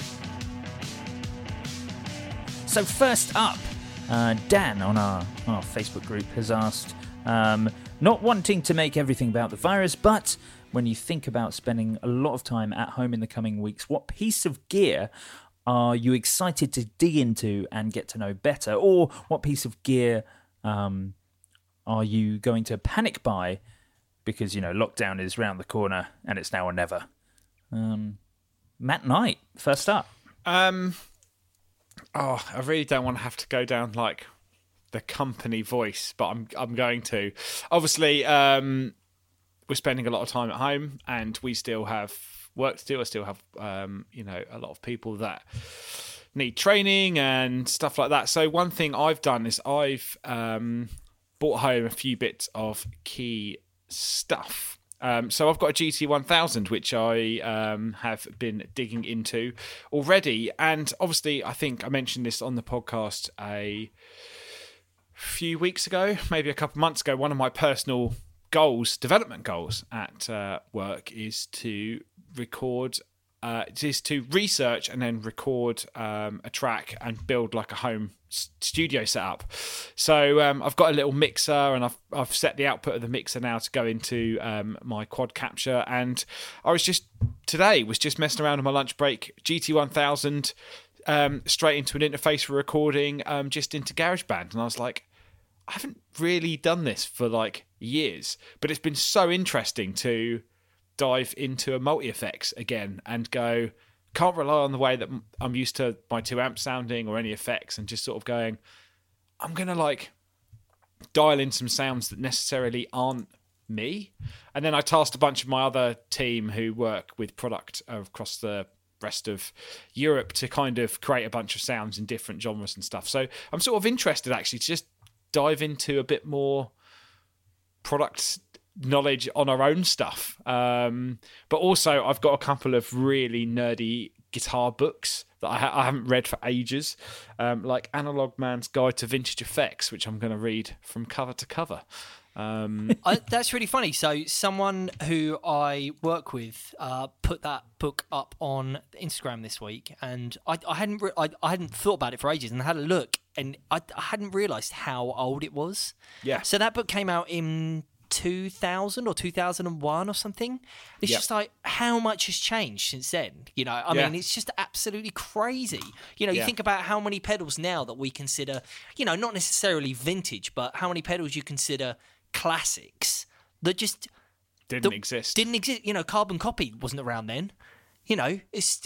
Speaker 5: So first up, Dan on our Facebook group has asked, not wanting to make everything about the virus, but when you think about spending a lot of time at home in the coming weeks, what piece of gear are you excited to dig into and get to know better? Or what piece of gear are you going to panic buy because, lockdown is round the corner and it's now or never? Matt Knight, first up.
Speaker 8: I really don't want to have to go down like the company voice, but I'm going to. Obviously, we're spending a lot of time at home, and we still have work to do. I still have, a lot of people that need training and stuff like that. So one thing I've done is I've brought home a few bits of key stuff. So I've got a GT1000, which I have been digging into already. And obviously, I think I mentioned this on the podcast a few weeks ago, maybe a couple of months ago. One of my personal development goals at work is to research and then record a track and build like a home studio setup. So I've got a little mixer, and I've set the output of the mixer now to go into my quad capture. And I was just messing around on my lunch break, GT1000, straight into an interface for recording, just into GarageBand. And I was like, I haven't really done this for like years, but it's been so interesting to dive into a multi-effects again and go, can't rely on the way that I'm used to my 2 amps sounding or any effects, and just sort of going, I'm going to like dial in some sounds that necessarily aren't me. And then I tasked a bunch of my other team who work with product across the rest of Europe to kind of create a bunch of sounds in different genres and stuff. So I'm sort of interested actually to just dive into a bit more product knowledge on our own stuff, but also I've got a couple of really nerdy guitar books that I haven't read for ages, like Analog Man's Guide to Vintage Effects, which I'm going to read from cover to cover.
Speaker 7: That's really funny. So someone who I work with put that book up on Instagram this week, and I hadn't thought about it for ages, and I had a look, and I hadn't realised how old it was.
Speaker 8: Yeah.
Speaker 7: So that book came out in 2000 or 2001 or something. It's just like how much has changed since then. You know, I mean, it's just absolutely crazy. You know, you think about how many pedals now that we consider, you know, not necessarily vintage, but how many pedals you consider classics that just
Speaker 8: didn't exist.
Speaker 7: You know, Carbon Copy wasn't around then. You know, it's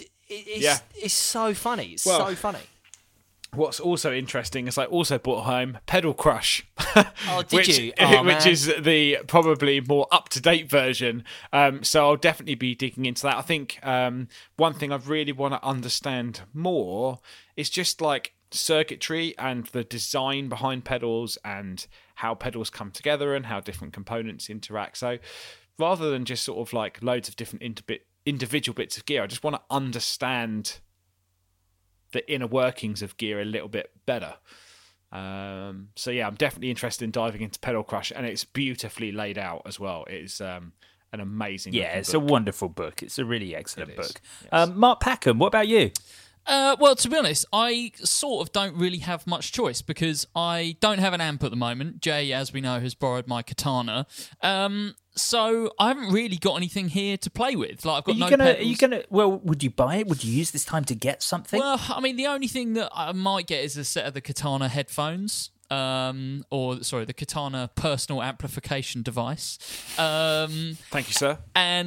Speaker 7: so funny. It's so funny.
Speaker 8: What's also interesting is I also brought home Pedal Crush.
Speaker 7: Oh, did you? Oh,
Speaker 8: which is the probably more up-to-date version. So I'll definitely be digging into that. I think one thing I really want to understand more is just like circuitry and the design behind pedals and how pedals come together and how different components interact. So rather than just sort of like loads of different individual bits of gear, I just want to understand the inner workings of gear a little bit better. So yeah, I'm definitely interested in diving into Pedal Crush, and it's beautifully laid out as well. It's an amazing
Speaker 5: it's
Speaker 8: book.
Speaker 5: a wonderful book. It's a really excellent book.
Speaker 8: Yes.
Speaker 5: Mark Packham, what about you?
Speaker 6: Well, to be honest, I sort of don't really have much choice because I don't have an amp at the moment. Jay, as we know, has borrowed my Katana. So I haven't really got anything here to play with. Like I've got pedals.
Speaker 5: Are you gonna? Well, would you buy it? Would you use this time to get something?
Speaker 6: Well, I mean, the only thing that I might get is a set of the Katana headphones. The Katana personal amplification device.
Speaker 8: Thank you, sir.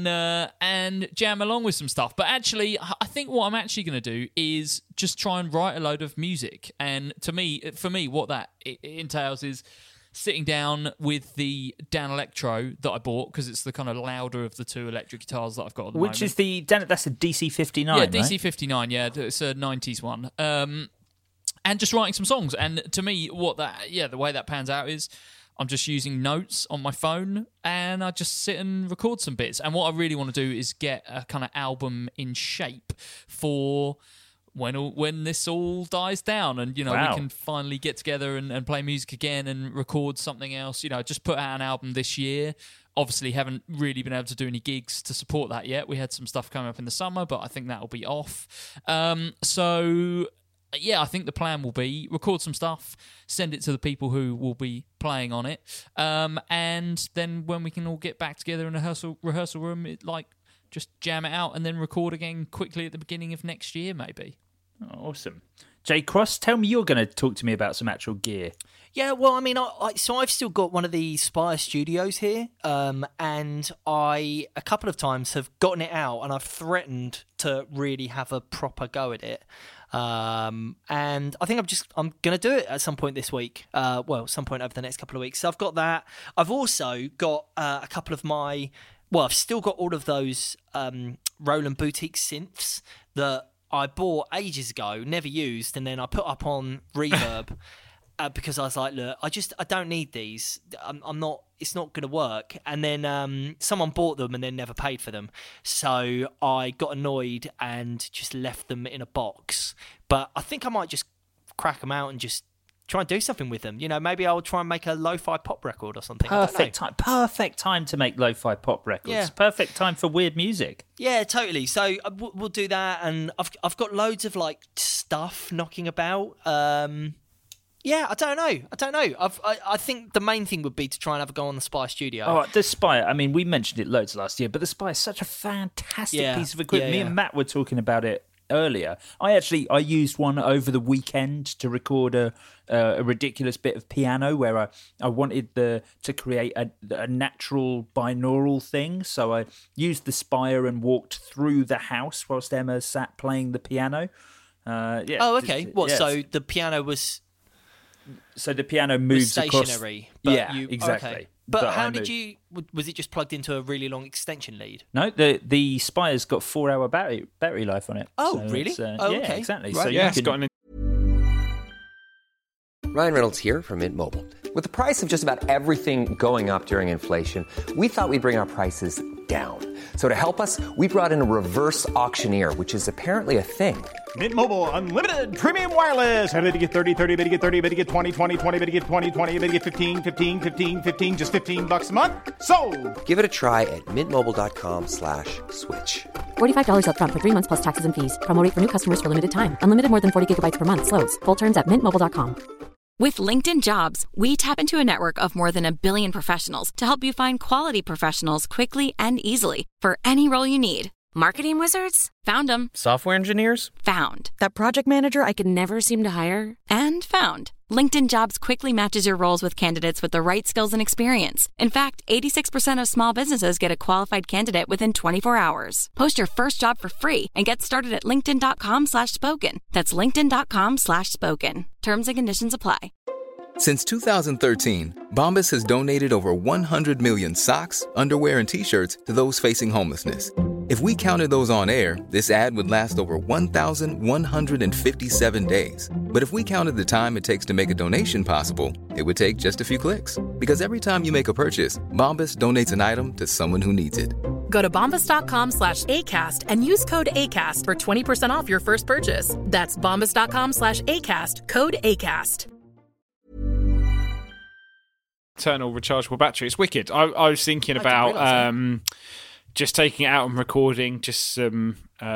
Speaker 6: And jam along with some stuff. But actually, I think what I'm actually going to do is just try and write a load of music. And for me, what that entails is sitting down with the Dan Electro that I bought because it's the kind of louder of the two electric guitars that I've got at the moment.
Speaker 5: Which is that's a DC-59,
Speaker 6: yeah,
Speaker 5: right?
Speaker 6: DC-59, yeah. It's a 90s one. And just writing some songs. And to me, the way that pans out is I'm just using notes on my phone and I just sit and record some bits. And what I really want to do is get a kind of album in shape for when this all dies down and, you know, we can finally get together and play music again and record something else. You know, just put out an album this year. Obviously haven't really been able to do any gigs to support that yet. We had some stuff coming up in the summer, but I think that'll be off. Yeah, I think the plan will be record some stuff, send it to the people who will be playing on it, and then when we can all get back together in a rehearsal room, just jam it out and then record again quickly at the beginning of next year, maybe.
Speaker 5: Oh, awesome. Jay Cross, tell me you're going to talk to me about some actual gear.
Speaker 7: Yeah, well, I mean, so I've still got one of the Spire Studios here, and I, a couple of times, have gotten it out, and I've threatened to really have a proper go at it. And I think I'm going to do it at some point this week. Some point over the next couple of weeks. So I've got that. I've also got a couple of I've still got all of those Roland Boutique synths that I bought ages ago, never used, and then I put up on Reverb. Because I was like, look, I don't need these. It's not going to work. And then someone bought them and then never paid for them. So I got annoyed and just left them in a box. But I think I might just crack them out and just try and do something with them. You know, maybe I'll try and make a lo-fi pop record or something. Perfect
Speaker 5: time to make lo-fi pop records.
Speaker 7: Yeah.
Speaker 5: Perfect time for weird music.
Speaker 7: Yeah, totally. So we'll do that. And I've got loads of stuff knocking about. Yeah, I don't know. I think the main thing would be to try and have a go on the Spire Studio.
Speaker 5: Oh, the Spire. I mean, we mentioned it loads last year, but the Spire is such a fantastic piece of equipment. Me and Matt were talking about it earlier. I used one over the weekend to record a ridiculous bit of piano where I wanted to create a natural binaural thing. So I used the Spire and walked through the house whilst Emma sat playing the piano.
Speaker 7: Oh, okay. So the piano was...
Speaker 5: So the piano moves
Speaker 7: stationary.
Speaker 5: Across... exactly.
Speaker 7: Okay. But how did you... Was it just plugged into a really long extension lead?
Speaker 5: No, the Spire's got 4-hour battery life on it.
Speaker 7: Oh, so really?
Speaker 5: Okay. Yeah, exactly. Right.
Speaker 8: So
Speaker 2: Ryan Reynolds here from Mint Mobile. With the price of just about everything going up during inflation, we thought we'd bring our prices down. So to help us, we brought in a reverse auctioneer, which is apparently a thing.
Speaker 3: Mint Mobile Unlimited Premium Wireless. How to get 30, 30, bit to get 30, bit to get 20, 20, 20, bit to get 20, 20, bit to get 15, 15, 15, 15, just $15 a month? Sold!
Speaker 2: Give it a try at mintmobile.com/switch.
Speaker 4: $45 up front for 3 months plus taxes and fees. Promo rate for new customers for limited time. Unlimited more than 40 gigabytes per month. Slows full terms at mintmobile.com.
Speaker 9: With LinkedIn Jobs, we tap into a network of more than 1 billion professionals to help you find quality professionals quickly and easily for any role you need. Marketing wizards? Found them.
Speaker 10: Software engineers?
Speaker 9: Found. That project manager I could never seem to hire? And found. LinkedIn Jobs quickly matches your roles with candidates with the right skills and experience. In fact, 86% of small businesses get a qualified candidate within 24 hours. Post your first job for free and get started at linkedin.com/spoken. That's linkedin.com/spoken. Terms and conditions apply.
Speaker 11: Since 2013, Bombas has donated over 100 million socks, underwear, and T-shirts to those facing homelessness. If we counted those on air, this ad would last over 1,157 days. But if we counted the time it takes to make a donation possible, it would take just a few clicks. Because every time you make a purchase, Bombas donates an item to someone who needs it.
Speaker 12: Go to bombas.com/ACAST and use code ACAST for 20% off your first purchase. That's bombas.com/ACAST, code ACAST.
Speaker 8: Internal rechargeable battery. It's wicked. I was thinking about just taking it out and recording just some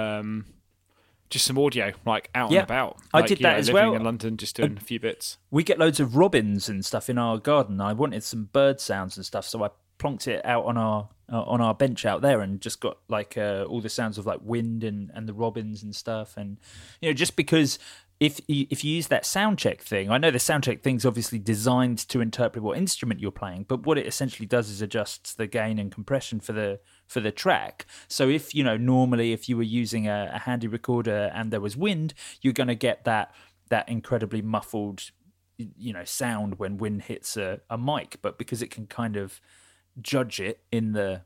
Speaker 8: audio, like out and about.
Speaker 5: I did that as
Speaker 8: living
Speaker 5: well
Speaker 8: in London, just doing a few bits.
Speaker 5: We get loads of robins and stuff in our garden. I wanted some bird sounds and stuff, so I plonked it out on our bench out there and just got like all the sounds of like wind and the robins and stuff. And just because if you use that sound check thing, I know the sound check thing's obviously designed to interpret what instrument you're playing, but what it essentially does is adjusts the gain and compression for the track. So if normally if you were using a handy recorder and there was wind, you're going to get that incredibly muffled sound when wind hits a mic. But because it can kind of judge it in the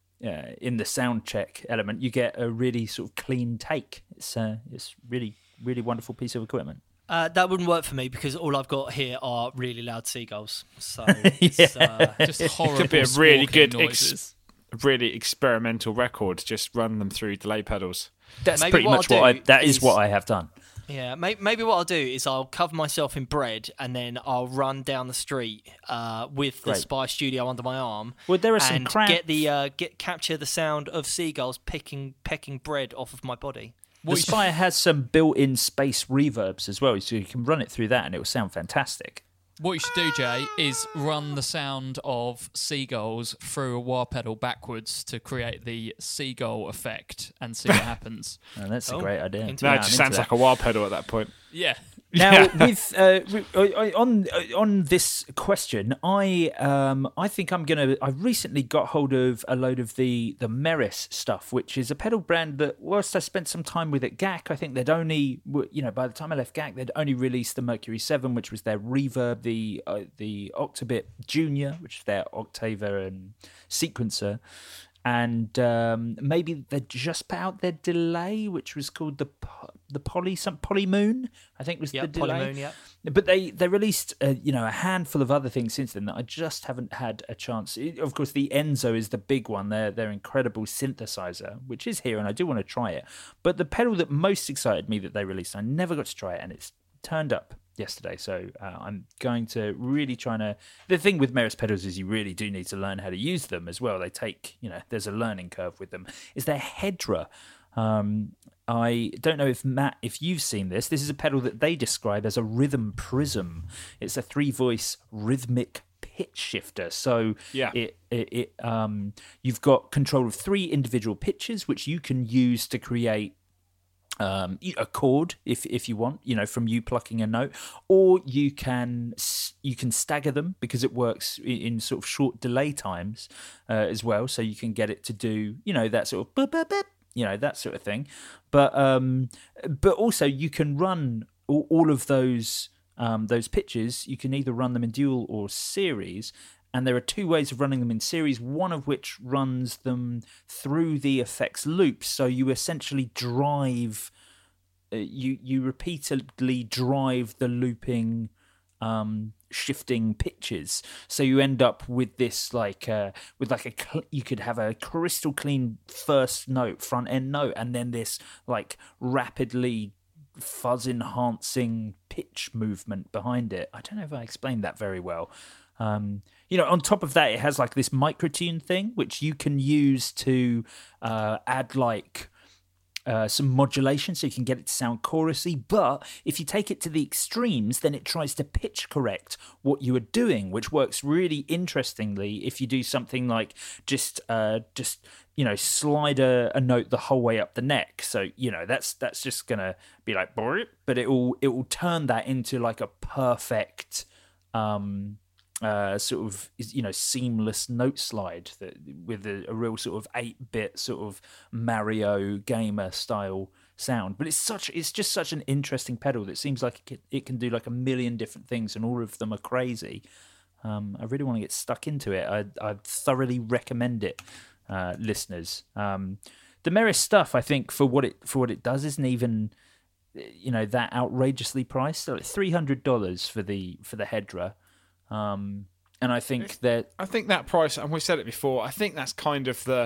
Speaker 5: sound check element, you get a really sort of clean take. It's really wonderful piece of equipment.
Speaker 7: That wouldn't work for me because all I've got here are really loud seagulls. So it's
Speaker 6: just horrible.
Speaker 8: Could be a really good,
Speaker 6: noises.
Speaker 8: really experimental record. Just run them through delay pedals.
Speaker 5: That's pretty much what I have done.
Speaker 7: Yeah, maybe what I'll do is I'll cover myself in bread and then I'll run down the street with the Spy Studio under my arm.
Speaker 5: Well, there are some
Speaker 7: capture the sound of seagulls pecking bread off of my body.
Speaker 5: The Spy has some built-in space reverbs as well, so you can run it through that and it will sound fantastic.
Speaker 6: What you should do, Jay, is run the sound of seagulls through a wah pedal backwards to create the seagull effect and see what happens.
Speaker 5: Oh, that's a great idea.
Speaker 8: No, it just sounds like a wah pedal at that point.
Speaker 6: Yeah.
Speaker 5: Now, with on this question, I think I recently got hold of a load of the Meris stuff, which is a pedal brand that, whilst I spent some time with at GAC, I think they'd only, by the time I left GAC, they'd only released the Mercury 7, which was their reverb, the Octabit Junior, which is their octaver and sequencer. And maybe they just put out their delay, which was called the Polymoon, I think was the delay.
Speaker 7: Polymoon, yeah.
Speaker 5: But they released a handful of other things since then that I just haven't had a chance. Of course, the Enzo is the big one. Their incredible synthesizer, which is here, and I do want to try it. But the pedal that most excited me that they released, I never got to try it, and it's turned up yesterday, so I'm going to really try to. The thing with Meris pedals is you really do need to learn how to use them as well. They take, there's a learning curve with them. Is their Hedra? I don't know if you've seen this. This is a pedal that they describe as a rhythm prism. It's a 3-voice rhythmic pitch shifter. So you've got control of 3 individual pitches, which you can use to create a chord if you want, from you plucking a note, or you can stagger them because it works in sort of short delay times as well, so you can get it to do that sort of that sort of thing, but also you can run all of those pitches. You can either run them in dual or series. And there are 2 ways of running them in series, one of which runs them through the effects loop. So you essentially drive, you repeatedly drive the looping shifting pitches, so you end up with this you could have a crystal clean first note, front end note, and then this like rapidly fuzz enhancing pitch movement behind it. I don't know if I explained that very well. On top of that, it has like this microtune thing which you can use to add like some modulation, so you can get it to sound chorusy. But if you take it to the extremes, then it tries to pitch correct what you are doing, which works really interestingly if you do something like just slide a note the whole way up the neck. So that's just gonna be like, but it will turn that into like a perfect sort of seamless note slide that with a real sort of 8-bit sort of Mario gamer style sound. But it's just such an interesting pedal that seems like it can do like a million different things, and all of them are crazy. I really want to get stuck into it. I thoroughly recommend it, listeners. The Meris stuff, I think, for what it does, isn't even that outrageously priced. So like $300 for the Hedra. And I think
Speaker 8: that price, and we've said it before, I think that's kind of the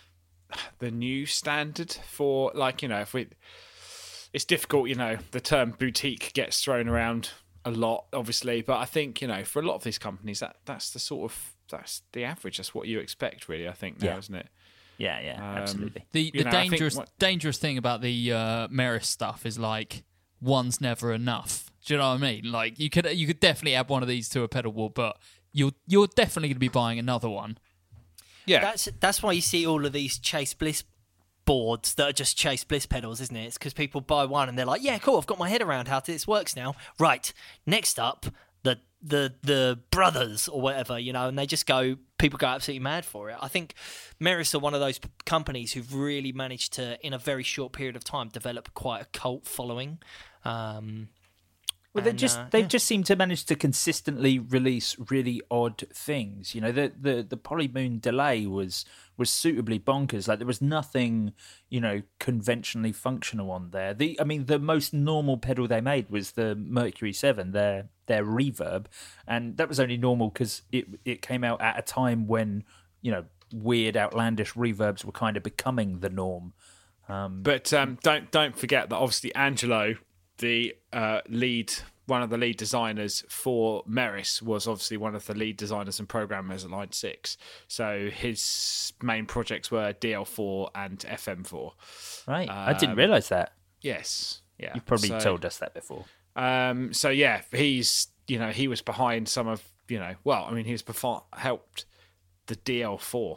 Speaker 8: new standard for, like, it's difficult, the term boutique gets thrown around a lot, obviously, but I think, for a lot of these companies, that's the average. That's what you expect, really, I think now, isn't it?
Speaker 5: Yeah, absolutely.
Speaker 6: The dangerous thing about the Meris stuff is, like, one's never enough. Do you know what I mean? Like, you could definitely add one of these to a pedal board, but you're definitely going to be buying another one.
Speaker 8: Yeah,
Speaker 7: that's why you see all of these Chase Bliss boards that are just Chase Bliss pedals, isn't it? It's because people buy one and they're like, yeah, cool, I've got my head around how this works now. Right, next up, the brothers or whatever, and they just people go absolutely mad for it. I think Meris are one of those companies who've really managed to, in a very short period of time, develop quite a cult following.
Speaker 5: Well, they just seem to manage to consistently release really odd things. The Polymoon delay was suitably bonkers. Like, there was nothing, conventionally functional on there. The most normal pedal they made was the Mercury 7, their reverb, and that was only normal because it came out at a time when weird, outlandish reverbs were kind of becoming the norm.
Speaker 8: But don't forget that obviously Angelo, the one of the lead designers for Meris, was obviously one of the lead designers and programmers at Line 6. So his main projects were DL4 and FM4.
Speaker 5: Right, I didn't realise that.
Speaker 8: Yes, yeah.
Speaker 5: You've probably told us that before.
Speaker 8: So yeah, he's he was behind some of he was helped the DL4.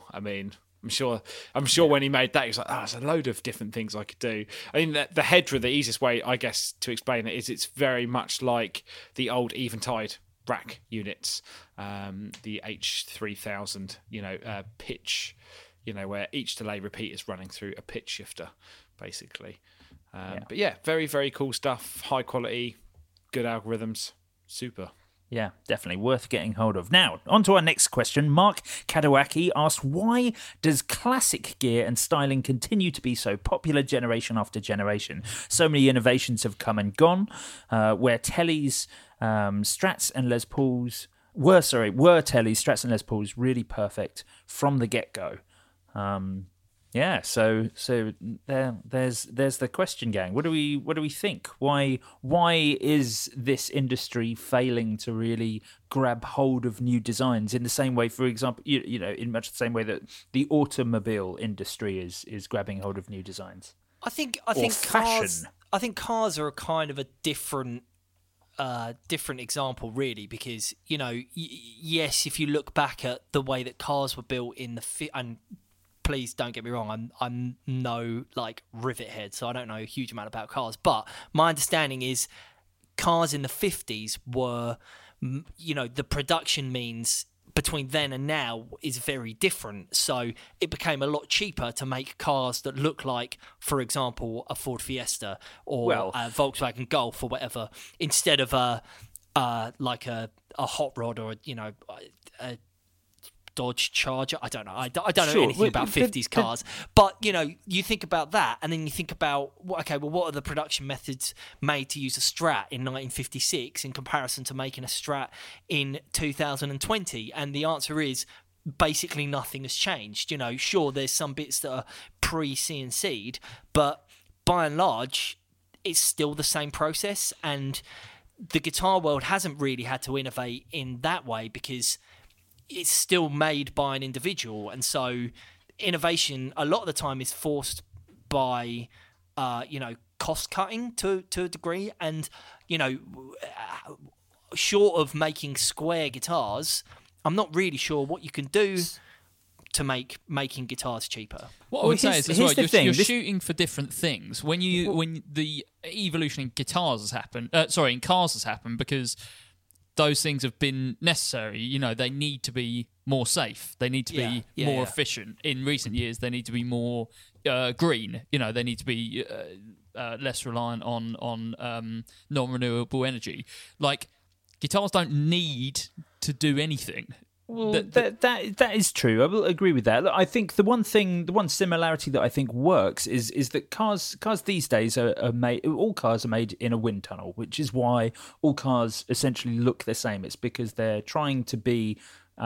Speaker 8: I'm sure when he made that, he was like, there's a load of different things I could do. I mean, the Hedra, the easiest way, I guess, to explain it is it's very much like the old Eventide rack units, the H3000, pitch, where each delay repeat is running through a pitch shifter, basically. But yeah, very, very cool stuff. High quality, good algorithms, super.
Speaker 5: Yeah, definitely worth getting hold of. Now, on to our next question. Mark Kadawaki asked, why does classic gear and styling continue to be so popular generation after generation? So many innovations have come and gone, where Tellys, Strats and Les Pauls were Tellys, Strats and Les Pauls really perfect from the get-go. Yeah, so there's the question, gang. What do we think? Why is this industry failing to really grab hold of new designs in the same way, for example, in much the same way that the automobile industry is grabbing hold of new designs?
Speaker 7: I think
Speaker 5: fashion.
Speaker 7: I think cars are a kind of a different example, really, because yes, if you look back at the way that cars were built in and please don't get me wrong, I'm no rivet head, so I don't know a huge amount about cars, but my understanding is cars in the 50s were, the production means between then and now is very different, so it became a lot cheaper to make cars that look like, for example, a Ford Fiesta or a Volkswagen Golf or whatever, instead of a hot rod or a Dodge Charger. I don't know. I don't know
Speaker 5: Sure.
Speaker 7: anything about 50s cars. But, you think about that, and then you think about, what are the production methods made to use a Strat in 1956 in comparison to making a Strat in 2020? And the answer is basically nothing has changed. Sure, there's some bits that are pre-CNC'd, but by and large, it's still the same process. And the guitar world hasn't really had to innovate in that way because it's still made by an individual. And so innovation a lot of the time is forced by, cost cutting to a degree. And, short of making square guitars, I'm not really sure what you can do to make making guitars cheaper.
Speaker 6: What I would say is as well, you're
Speaker 5: this...
Speaker 6: shooting for different things. When the evolution in guitars has happened, in cars has happened because those things have been necessary. They need to be more safe. They need to be more efficient. In recent years, they need to be more green. They need to be less reliant on non-renewable energy. Like, guitars don't need to do anything.
Speaker 5: Well, that is true. I will agree with that. Look, I think the one similarity that I think works is that cars these days are made. All cars are made in a wind tunnel, which is why all cars essentially look the same. It's because they're trying to be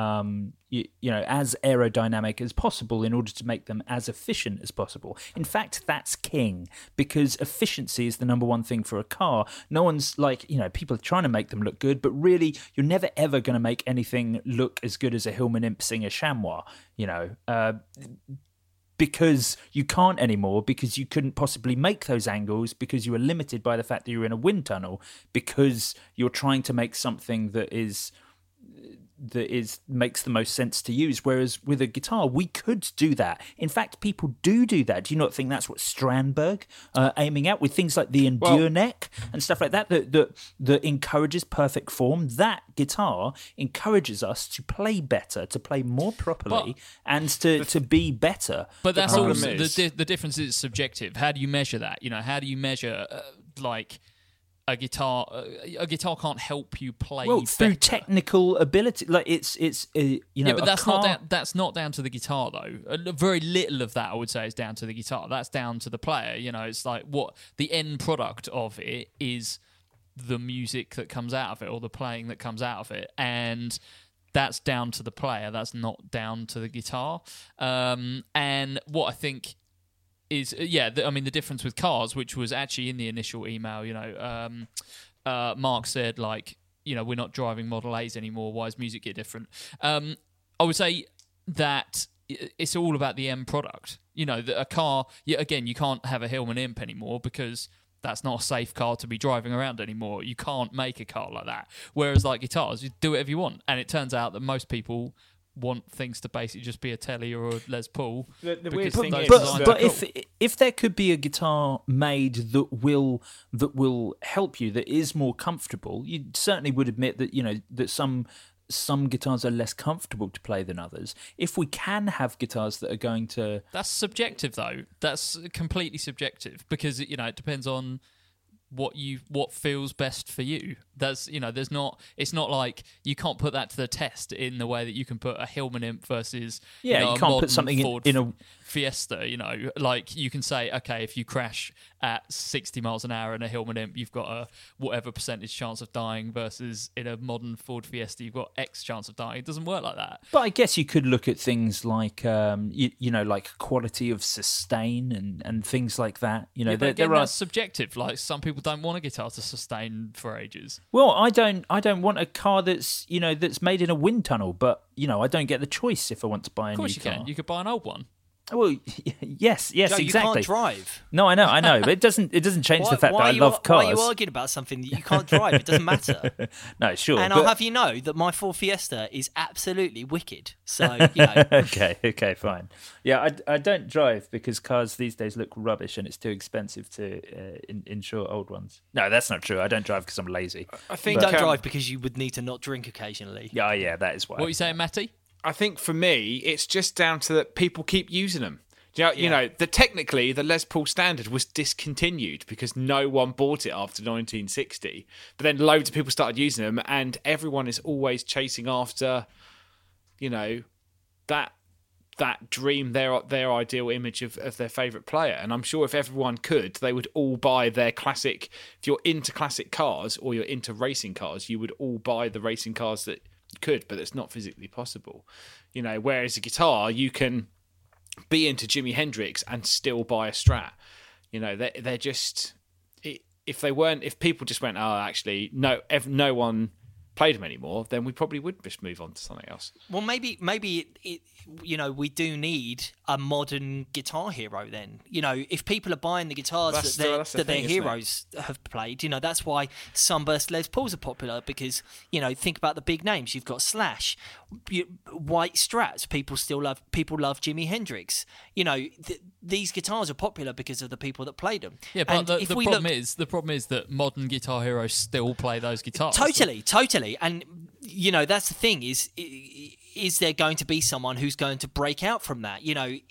Speaker 5: as aerodynamic as possible in order to make them as efficient as possible. In fact, that's king, because efficiency is the number one thing for a car. No one's people are trying to make them look good, but really you're never ever going to make anything look as good as a Hillman Imp Singer Chamois, because you can't anymore, because you couldn't possibly make those angles, because you were limited by the fact that you're in a wind tunnel, because you're trying to make something that makes the most sense to use. Whereas with a guitar, we could do that. In fact, people do that. Do you not think that's what Strandberg aiming at with things like the Endure neck and stuff like that encourages perfect form? That guitar encourages us to play better, to play more properly, and to be better.
Speaker 6: But that's also the difference is subjective. How do you measure that? How do you measure a guitar can't help you play
Speaker 5: through technical ability. Like
Speaker 6: but that's not down to the guitar though. Very little of that I would say is down to the guitar. That's down to the player. It's like what the end product of it is, the music that comes out of it or the playing that comes out of it, and that's down to the player. That's not down to the guitar. And what I think is the difference with cars, which was actually in the initial email, Mark said we're not driving Model A's anymore. Why does music get different? I would say that it's all about the end product. A car, again, you can't have a Hillman Imp anymore because that's not a safe car to be driving around anymore. You can't make a car like that. Whereas like guitars, you do whatever you want. And it turns out that most people want things to basically just be a Tele or a Les Paul.
Speaker 8: The weird thing is,
Speaker 5: but if there could be a guitar made that will help you, that is more comfortable, you certainly would admit that that some guitars are less comfortable to play than others. If we can have guitars that are going to...
Speaker 6: That's subjective though. That's completely subjective because it depends on what feels best for you. That's it's not like you can't put that to the test in the way that you can put a Hillman Imp versus
Speaker 5: you can't put something
Speaker 6: Ford
Speaker 5: in a
Speaker 6: Fiesta. Like you can say, okay, if you crash at 60 miles an hour in a Hillman Imp, you've got a whatever percentage chance of dying, versus in a modern Ford Fiesta you've got X chance of dying. It doesn't work like that.
Speaker 5: But I guess you could look at things like like quality of sustain and things like that.
Speaker 6: That's subjective. Like some people don't want a guitar to sustain for ages.
Speaker 5: Well, I don't want a car that's that's made in a wind tunnel, but I don't get the choice if I want to buy a new car.
Speaker 6: Of course you can. You could buy an old one.
Speaker 5: Well, yes,
Speaker 7: Joe,
Speaker 5: exactly.
Speaker 7: You can't drive.
Speaker 5: No, I know, but it doesn't change the fact that I love cars.
Speaker 7: Why are you arguing about something that you can't drive? It doesn't matter.
Speaker 5: No, sure.
Speaker 7: And I'll have you know that my Ford Fiesta is absolutely wicked. So,
Speaker 5: Okay, fine. Yeah, I don't drive because cars these days look rubbish and it's too expensive to insure old ones. No, that's not true. I don't drive because I'm lazy.
Speaker 7: I think you don't drive because you would need to not drink occasionally.
Speaker 5: Yeah, that is why.
Speaker 6: What are you saying, Matty?
Speaker 8: I think for me, it's just down to that people keep using them. Technically, the Les Paul Standard was discontinued because no one bought it after 1960. But then loads of people started using them, and everyone is always chasing after, that dream, their ideal image of their favourite player. And I'm sure if everyone could, they would all buy their classic. If you're into classic cars or you're into racing cars, you would all buy the racing cars that you could, but it's not physically possible. You know, whereas a guitar, you can be into Jimi Hendrix and still buy a Strat. You know, they're just... If people just went, oh, actually, no one played them anymore, then we probably would just move on to something else.
Speaker 7: Well, maybe we do need a modern Guitar Hero then. You know, if people are buying the guitars that their heroes have played, you know, that's why Sunburst Les Pauls are popular, because, you know, think about the big names. You've got Slash, White Strats. People love Jimi Hendrix. You know, these guitars are popular because of the people that played them.
Speaker 6: Yeah, but the problem is that modern Guitar Heroes still play those guitars.
Speaker 7: Totally. And, you know, that's the thing is there going to be someone who's going to break out from that? You know,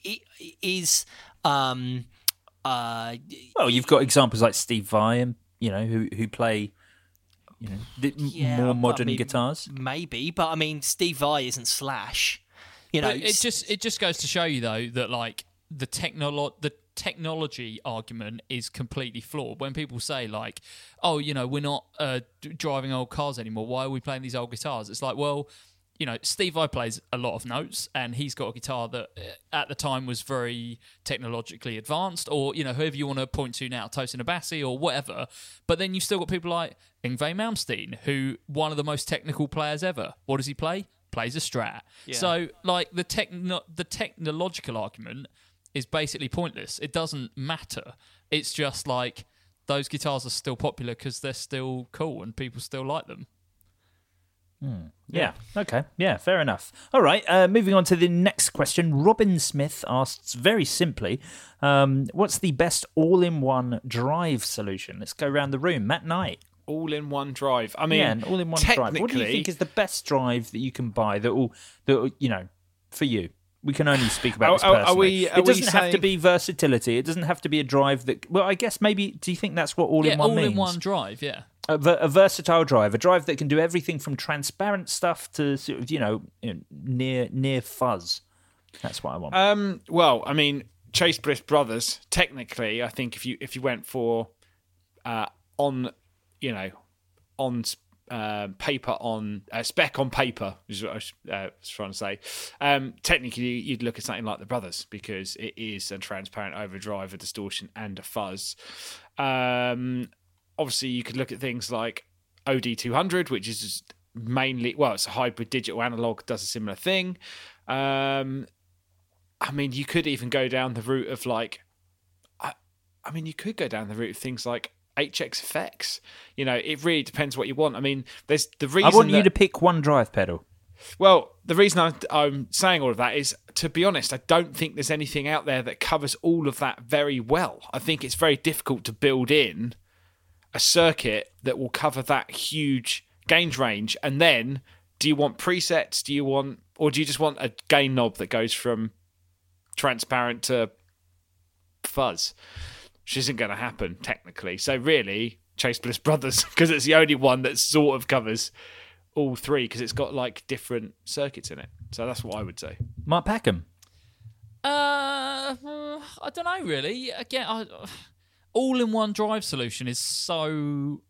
Speaker 5: well, you've got examples like Steve Vai, you know, who play, you know, more modern guitars.
Speaker 7: Maybe, but I mean, Steve Vai isn't Slash. You know,
Speaker 6: but it just goes to show you though that like the technology argument is completely flawed. When people say like, oh, you know, we're not driving old cars anymore, why are we playing these old guitars? It's like, well, you know, Steve Vai plays a lot of notes, and he's got a guitar that at the time was very technologically advanced, or, you know, whoever you want to point to now, Tosin Abasi or whatever. But then you've still got people like Yngwie Malmsteen, who one of the most technical players ever. What does he play? Plays a Strat. Yeah. So, like, the technological argument is basically pointless. It doesn't matter. It's just like those guitars are still popular because they're still cool and people still like them.
Speaker 5: Yeah. Okay. Yeah, fair enough. All right. Moving on to the next question. Robin Smith asks very simply, what's the best all-in-one drive solution? Let's go around the room. Matt Knight.
Speaker 8: All-in-one drive. I mean,
Speaker 5: an all-in-one drive. What do you think is the best drive that you can buy that will, you know, for you? We can only speak about this personally. It doesn't have to be versatility. It doesn't have to be a drive that... Well, I guess maybe... Do you think that's what all-in-one means?
Speaker 6: All-in-one drive, yeah.
Speaker 5: A versatile drive. A drive that can do everything from transparent stuff to, sort of, you know, near fuzz. That's what I want.
Speaker 8: Well, I mean, Chase Bliss Brothers, technically, I think if you went for on paper, on spec on paper is what I was trying to say. Technically, you'd look at something like the Brothers because it is a transparent overdrive, a distortion, and a fuzz. Obviously, you could look at things like OD200, which is mainly, well, it's a hybrid digital analog, does a similar thing. I mean, you could even go down the route of like, you could go down the route of things like HX Effects. You know, it really depends what you want. I mean, there's the reason
Speaker 5: I want you to pick one drive pedal.
Speaker 8: Well, the reason I'm saying all of that is, to be honest, I don't think there's anything out there that covers all of that very well. I think it's very difficult to build in a circuit that will cover that huge gain range. And then, do you want presets? Or do you just want a gain knob that goes from transparent to fuzz? Which isn't going to happen, technically. So really, Chase Bliss Brothers, because it's the only one that sort of covers all three, because it's got like different circuits in it. So that's what I would say.
Speaker 5: Mark Packham.
Speaker 6: I don't know, really. Again, all-in-one drive solution is so...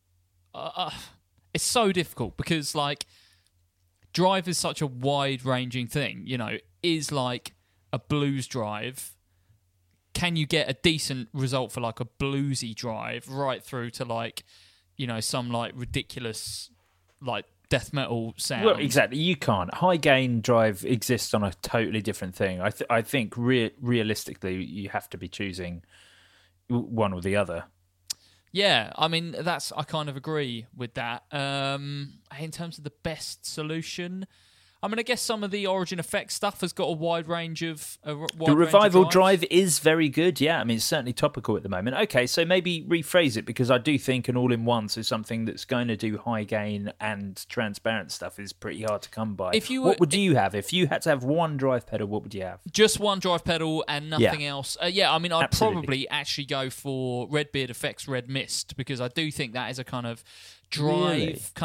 Speaker 6: it's so difficult because, like, drive is such a wide-ranging thing. You know, is like a blues drive... Can you get a decent result for like a bluesy drive right through to like, you know, some like ridiculous like death metal sound?
Speaker 5: Well, exactly. You can't. High gain drive exists on a totally different thing. I think realistically, you have to be choosing one or the other.
Speaker 6: Yeah, I mean, I kind of agree with that. In terms of the best solution, I mean, I guess some of the Origin Effects stuff has got a wide range of...
Speaker 5: The Revival drive is very good, yeah. I mean, it's certainly topical at the moment. Okay, so maybe rephrase it, because I do think an all-in-one, so something that's going to do high gain and transparent stuff is pretty hard to come by. What would you have? If you had to have one drive pedal, what would you have?
Speaker 6: Just one drive pedal and nothing else. Yeah, I mean, I'd probably actually go for Redbeard Effects Red Mist, because I do think that is a kind of drive, kind of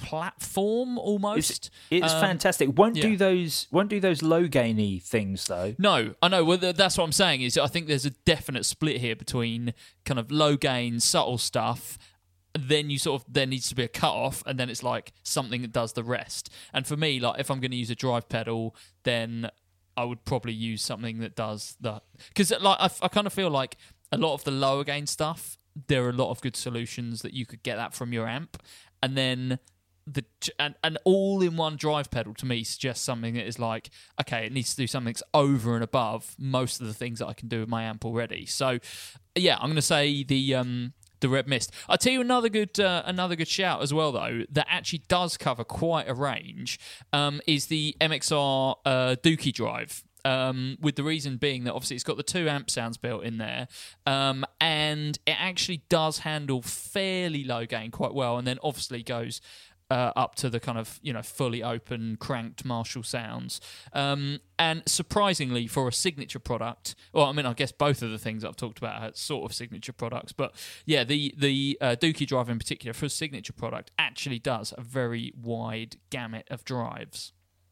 Speaker 6: platform almost.
Speaker 5: It's fantastic. Won't
Speaker 6: yeah.
Speaker 5: do those low gainy things though.
Speaker 6: No, I know. Well, that's what I'm saying. Is I think there's a definite split here between kind of low gain, subtle stuff. Then there needs to be a cut off, and then it's like something that does the rest. And for me, like if I'm going to use a drive pedal, then I would probably use something that does that. Because like I kind of feel like a lot of the lower gain stuff, there are a lot of good solutions that you could get that from your amp, and then an all-in-one drive pedal to me suggests something that is like, okay, it needs to do something that's over and above most of the things that I can do with my amp already. So, yeah, I'm going to say the Red Mist. I'll tell you another good shout as well, though, that actually does cover quite a range, is the MXR Dookie Drive. With the reason being that obviously it's got the 2 amp sounds built in there, and it actually does handle fairly low gain quite well, and then obviously goes up to the kind of, fully open cranked Marshall sounds. And surprisingly, for a signature product, well, I mean, I guess both of the things I've talked about are sort of signature products, but yeah, the Dookie Drive in particular, for a signature product, actually does a very wide gamut of drives.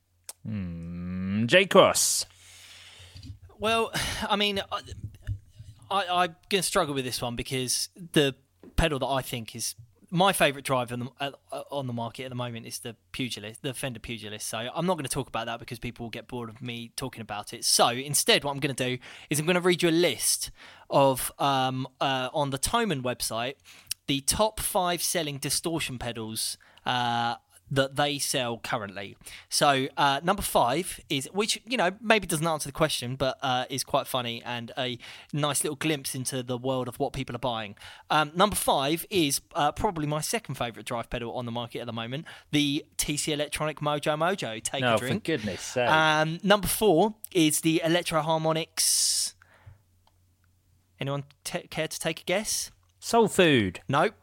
Speaker 5: J Cross.
Speaker 7: Well, I mean, I'm going to struggle with this one because the pedal that I think is my favourite drive on the market at the moment is the Fender Pugilist. So I'm not going to talk about that because people will get bored of me talking about it. So instead, what I'm going to do is I'm going to read you a list of, on the Thomann website, the top 5 selling distortion pedals that they sell currently. So number 5 is, which maybe doesn't answer the question, but is quite funny and a nice little glimpse into the world of what people are buying. Number 5 is probably my second favourite drive pedal on the market at the moment, the TC Electronic Mojo Take a Drink.
Speaker 5: For goodness sake.
Speaker 7: Number 4 is the Electro Harmonix. Anyone care to take a guess?
Speaker 5: Soul Food.
Speaker 7: Nope.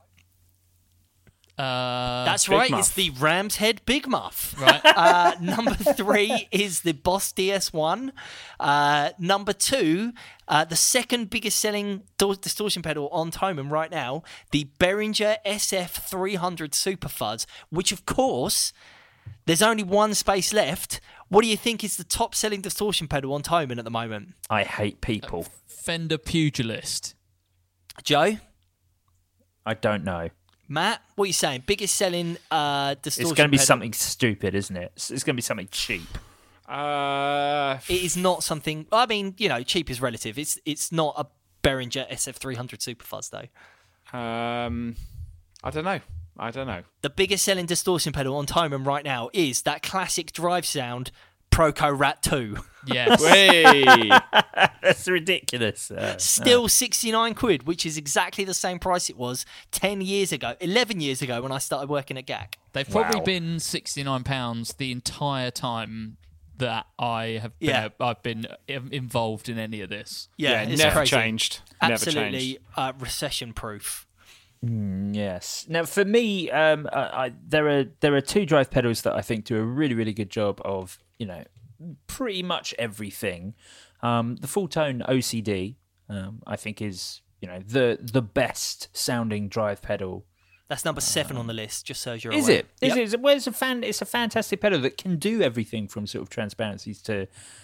Speaker 7: That's
Speaker 5: Big
Speaker 7: right,
Speaker 5: Muff.
Speaker 7: it's the Ram's Head Big Muff.
Speaker 6: Right.
Speaker 7: Number 3 is the Boss DS1. Number 2, the second biggest selling distortion pedal on Thomann right now, the Behringer SF300 Super Fuzz, which of course, there's only one space left. What do you think is the top selling distortion pedal on Thomann at the moment?
Speaker 5: I hate people.
Speaker 6: Fender Pugilist.
Speaker 7: Joe?
Speaker 5: I don't know.
Speaker 7: Matt, what are you saying? Biggest selling distortion
Speaker 5: It's going to be
Speaker 7: pedal?
Speaker 5: something stupid, isn't it? It's going to be something cheap.
Speaker 7: It is not something. I mean, cheap is relative. It's not a Behringer SF300 Super Fuzz though.
Speaker 8: I don't know.
Speaker 7: The biggest selling distortion pedal on Thomann right now is that classic drive sound Proco Rat 2.
Speaker 6: Yes.
Speaker 5: That's ridiculous.
Speaker 7: Still 69 quid, which is exactly the same price it was 11 years ago when I started working at GAC.
Speaker 6: They've probably been £69 the entire time that I've been involved in any of this.
Speaker 7: Yeah, it's
Speaker 8: never
Speaker 7: crazy.
Speaker 8: changed.
Speaker 7: Absolutely recession proof.
Speaker 5: Yes. Now, for me, there are 2 drive pedals that I think do a really, really good job of, pretty much everything. The Full Tone OCD, I think, is the best sounding drive pedal.
Speaker 7: That's number 7 on the list, just so you're
Speaker 5: Is
Speaker 7: aware.
Speaker 5: it? Is it? Well, it's a fantastic pedal that can do everything from sort of transparencies to,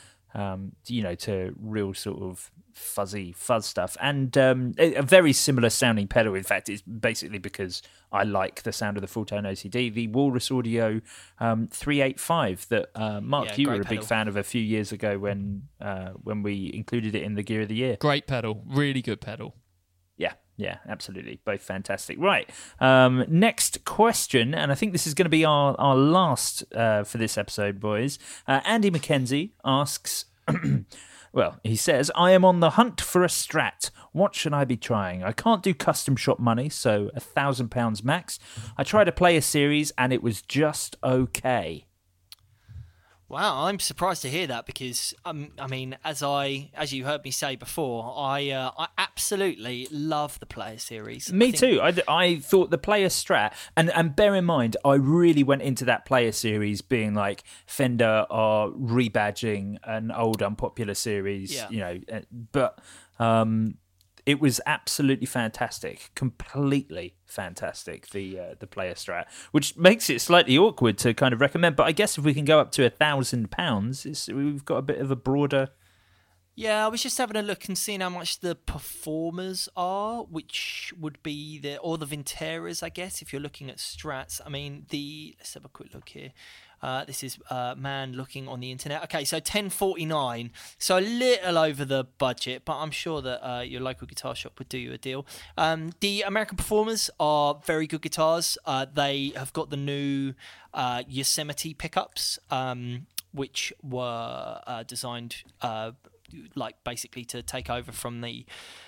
Speaker 5: to real sort of fuzzy fuzz stuff, and a very similar sounding pedal. In fact, it's basically because I like the sound of the Full Tone OCD, the Walrus Audio 385 that Mark, you were a big fan of a few years ago when we included it in the Gear of the Year.
Speaker 6: Great pedal, really good pedal.
Speaker 5: Yeah, absolutely. Both fantastic. Right. Next question, and I think this is going to be our last for this episode, boys. Andy McKenzie asks, well, he says, I am on the hunt for a Strat. What should I be trying? I can't do custom shop money, so £1,000 max. I tried to play a series, and it was just okay.
Speaker 7: Wow, I'm surprised to hear that because I mean, as you heard me say before, I absolutely love the Player series.
Speaker 5: Me too. I thought the Player Strat, and bear in mind, I really went into that Player series being like Fender are rebadging an old unpopular series, but It was absolutely fantastic, completely fantastic. The player strat, which makes it slightly awkward to kind of recommend. But I guess if we can go up to £1,000, we've got a bit of a broader.
Speaker 7: Yeah, I was just having a look and seeing how much the performers are, which would be the Vinteras, I guess, if you're looking at strats. I mean, let's have a quick look here. This is man looking on the internet. Okay, so 1049, so a little over the budget, but I'm sure that your local guitar shop would do you a deal. The American Performers are very good guitars. They have got the new Yosemite pickups, which were designed basically to take over from the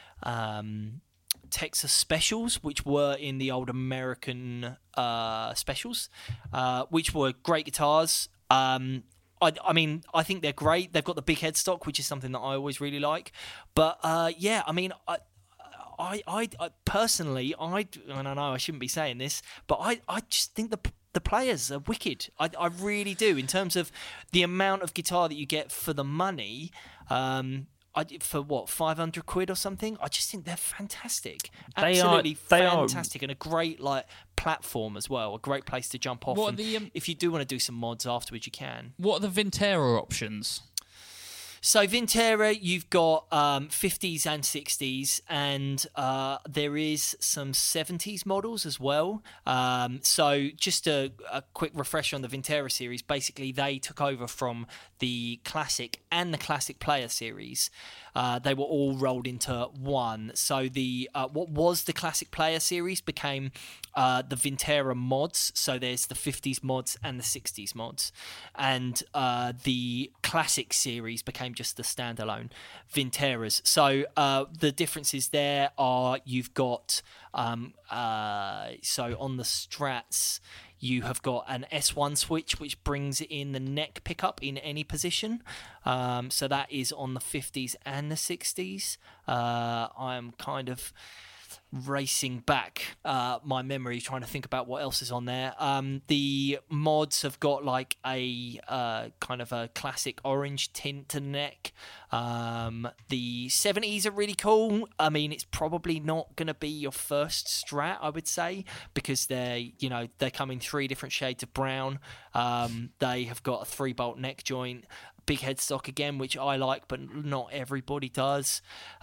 Speaker 7: Texas Specials, which were in the old American Specials, which were great guitars. I mean, I think they're great. They've got the big headstock, which is something that I always really like. But yeah, I mean, I personally, and I know I shouldn't be saying this, but I just think the players are wicked. I really do. In terms of the amount of guitar that you get for the money, for what, 500 quid or something? I just think they're fantastic. Absolutely fantastic, and a great platform as well. A great place to jump off. If you do want to do some mods afterwards, you can.
Speaker 6: What are the Vintera options?
Speaker 7: So Vintera, you've got 50s and 60s, and there is some 70s models as well. So just a quick refresher on the Vintera series. Basically, they took over from the Classic and the Classic Player series. They were all rolled into one. So the what was the Classic Player series became the Vintera mods. So there's the 50s mods and the 60s mods. And the Classic series became just the standalone Vinteras. So the differences there are you've got so on the Strats you have got an S1 switch which brings in the neck pickup in any position. So that is on the 50s and the 60s. I'm kind of racing back my memory, trying to think about what else is on there. The mods have got a kind of a classic orange tint to the neck. The 70s are really cool. I mean, it's probably not going to be your first Strat, I would say, because they come in 3 different shades of brown. They have got a 3-bolt neck joint, big headstock again, which I like, but not everybody does.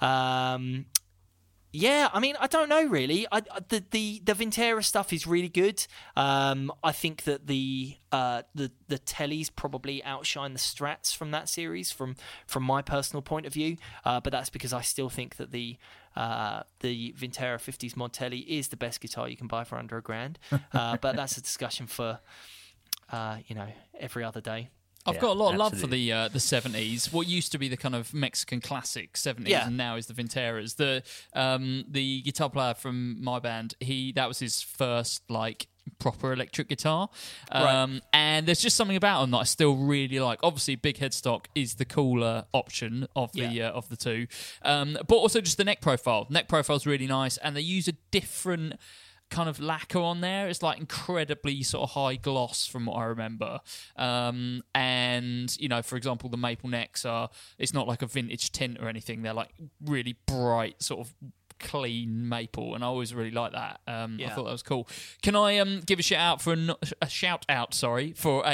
Speaker 7: Yeah, I mean, I don't know really. The Vintera stuff is really good. I think that the tellies probably outshine the Strats from that series, from my personal point of view. But that's because I still think that the Vintera 50s mod telly is the best guitar you can buy for under $1,000. But that's a discussion for every other day.
Speaker 6: I've got a lot of love for the 70s. What used to be the kind of Mexican classic 70s, and now is the Vinteras. The guitar player from my band, that was his first proper electric guitar, right. And there's just something about them that I still really like. Obviously, big headstock is the cooler option of the two, but also just the neck profile. Neck profile's really nice, and they use a different kind of lacquer on there. It's incredibly sort of high gloss from what I remember, and for example, the maple necks it's not like a vintage tint or anything. They're really bright sort of clean maple, and I always really like that. I thought that was cool. Can I give a shout out for for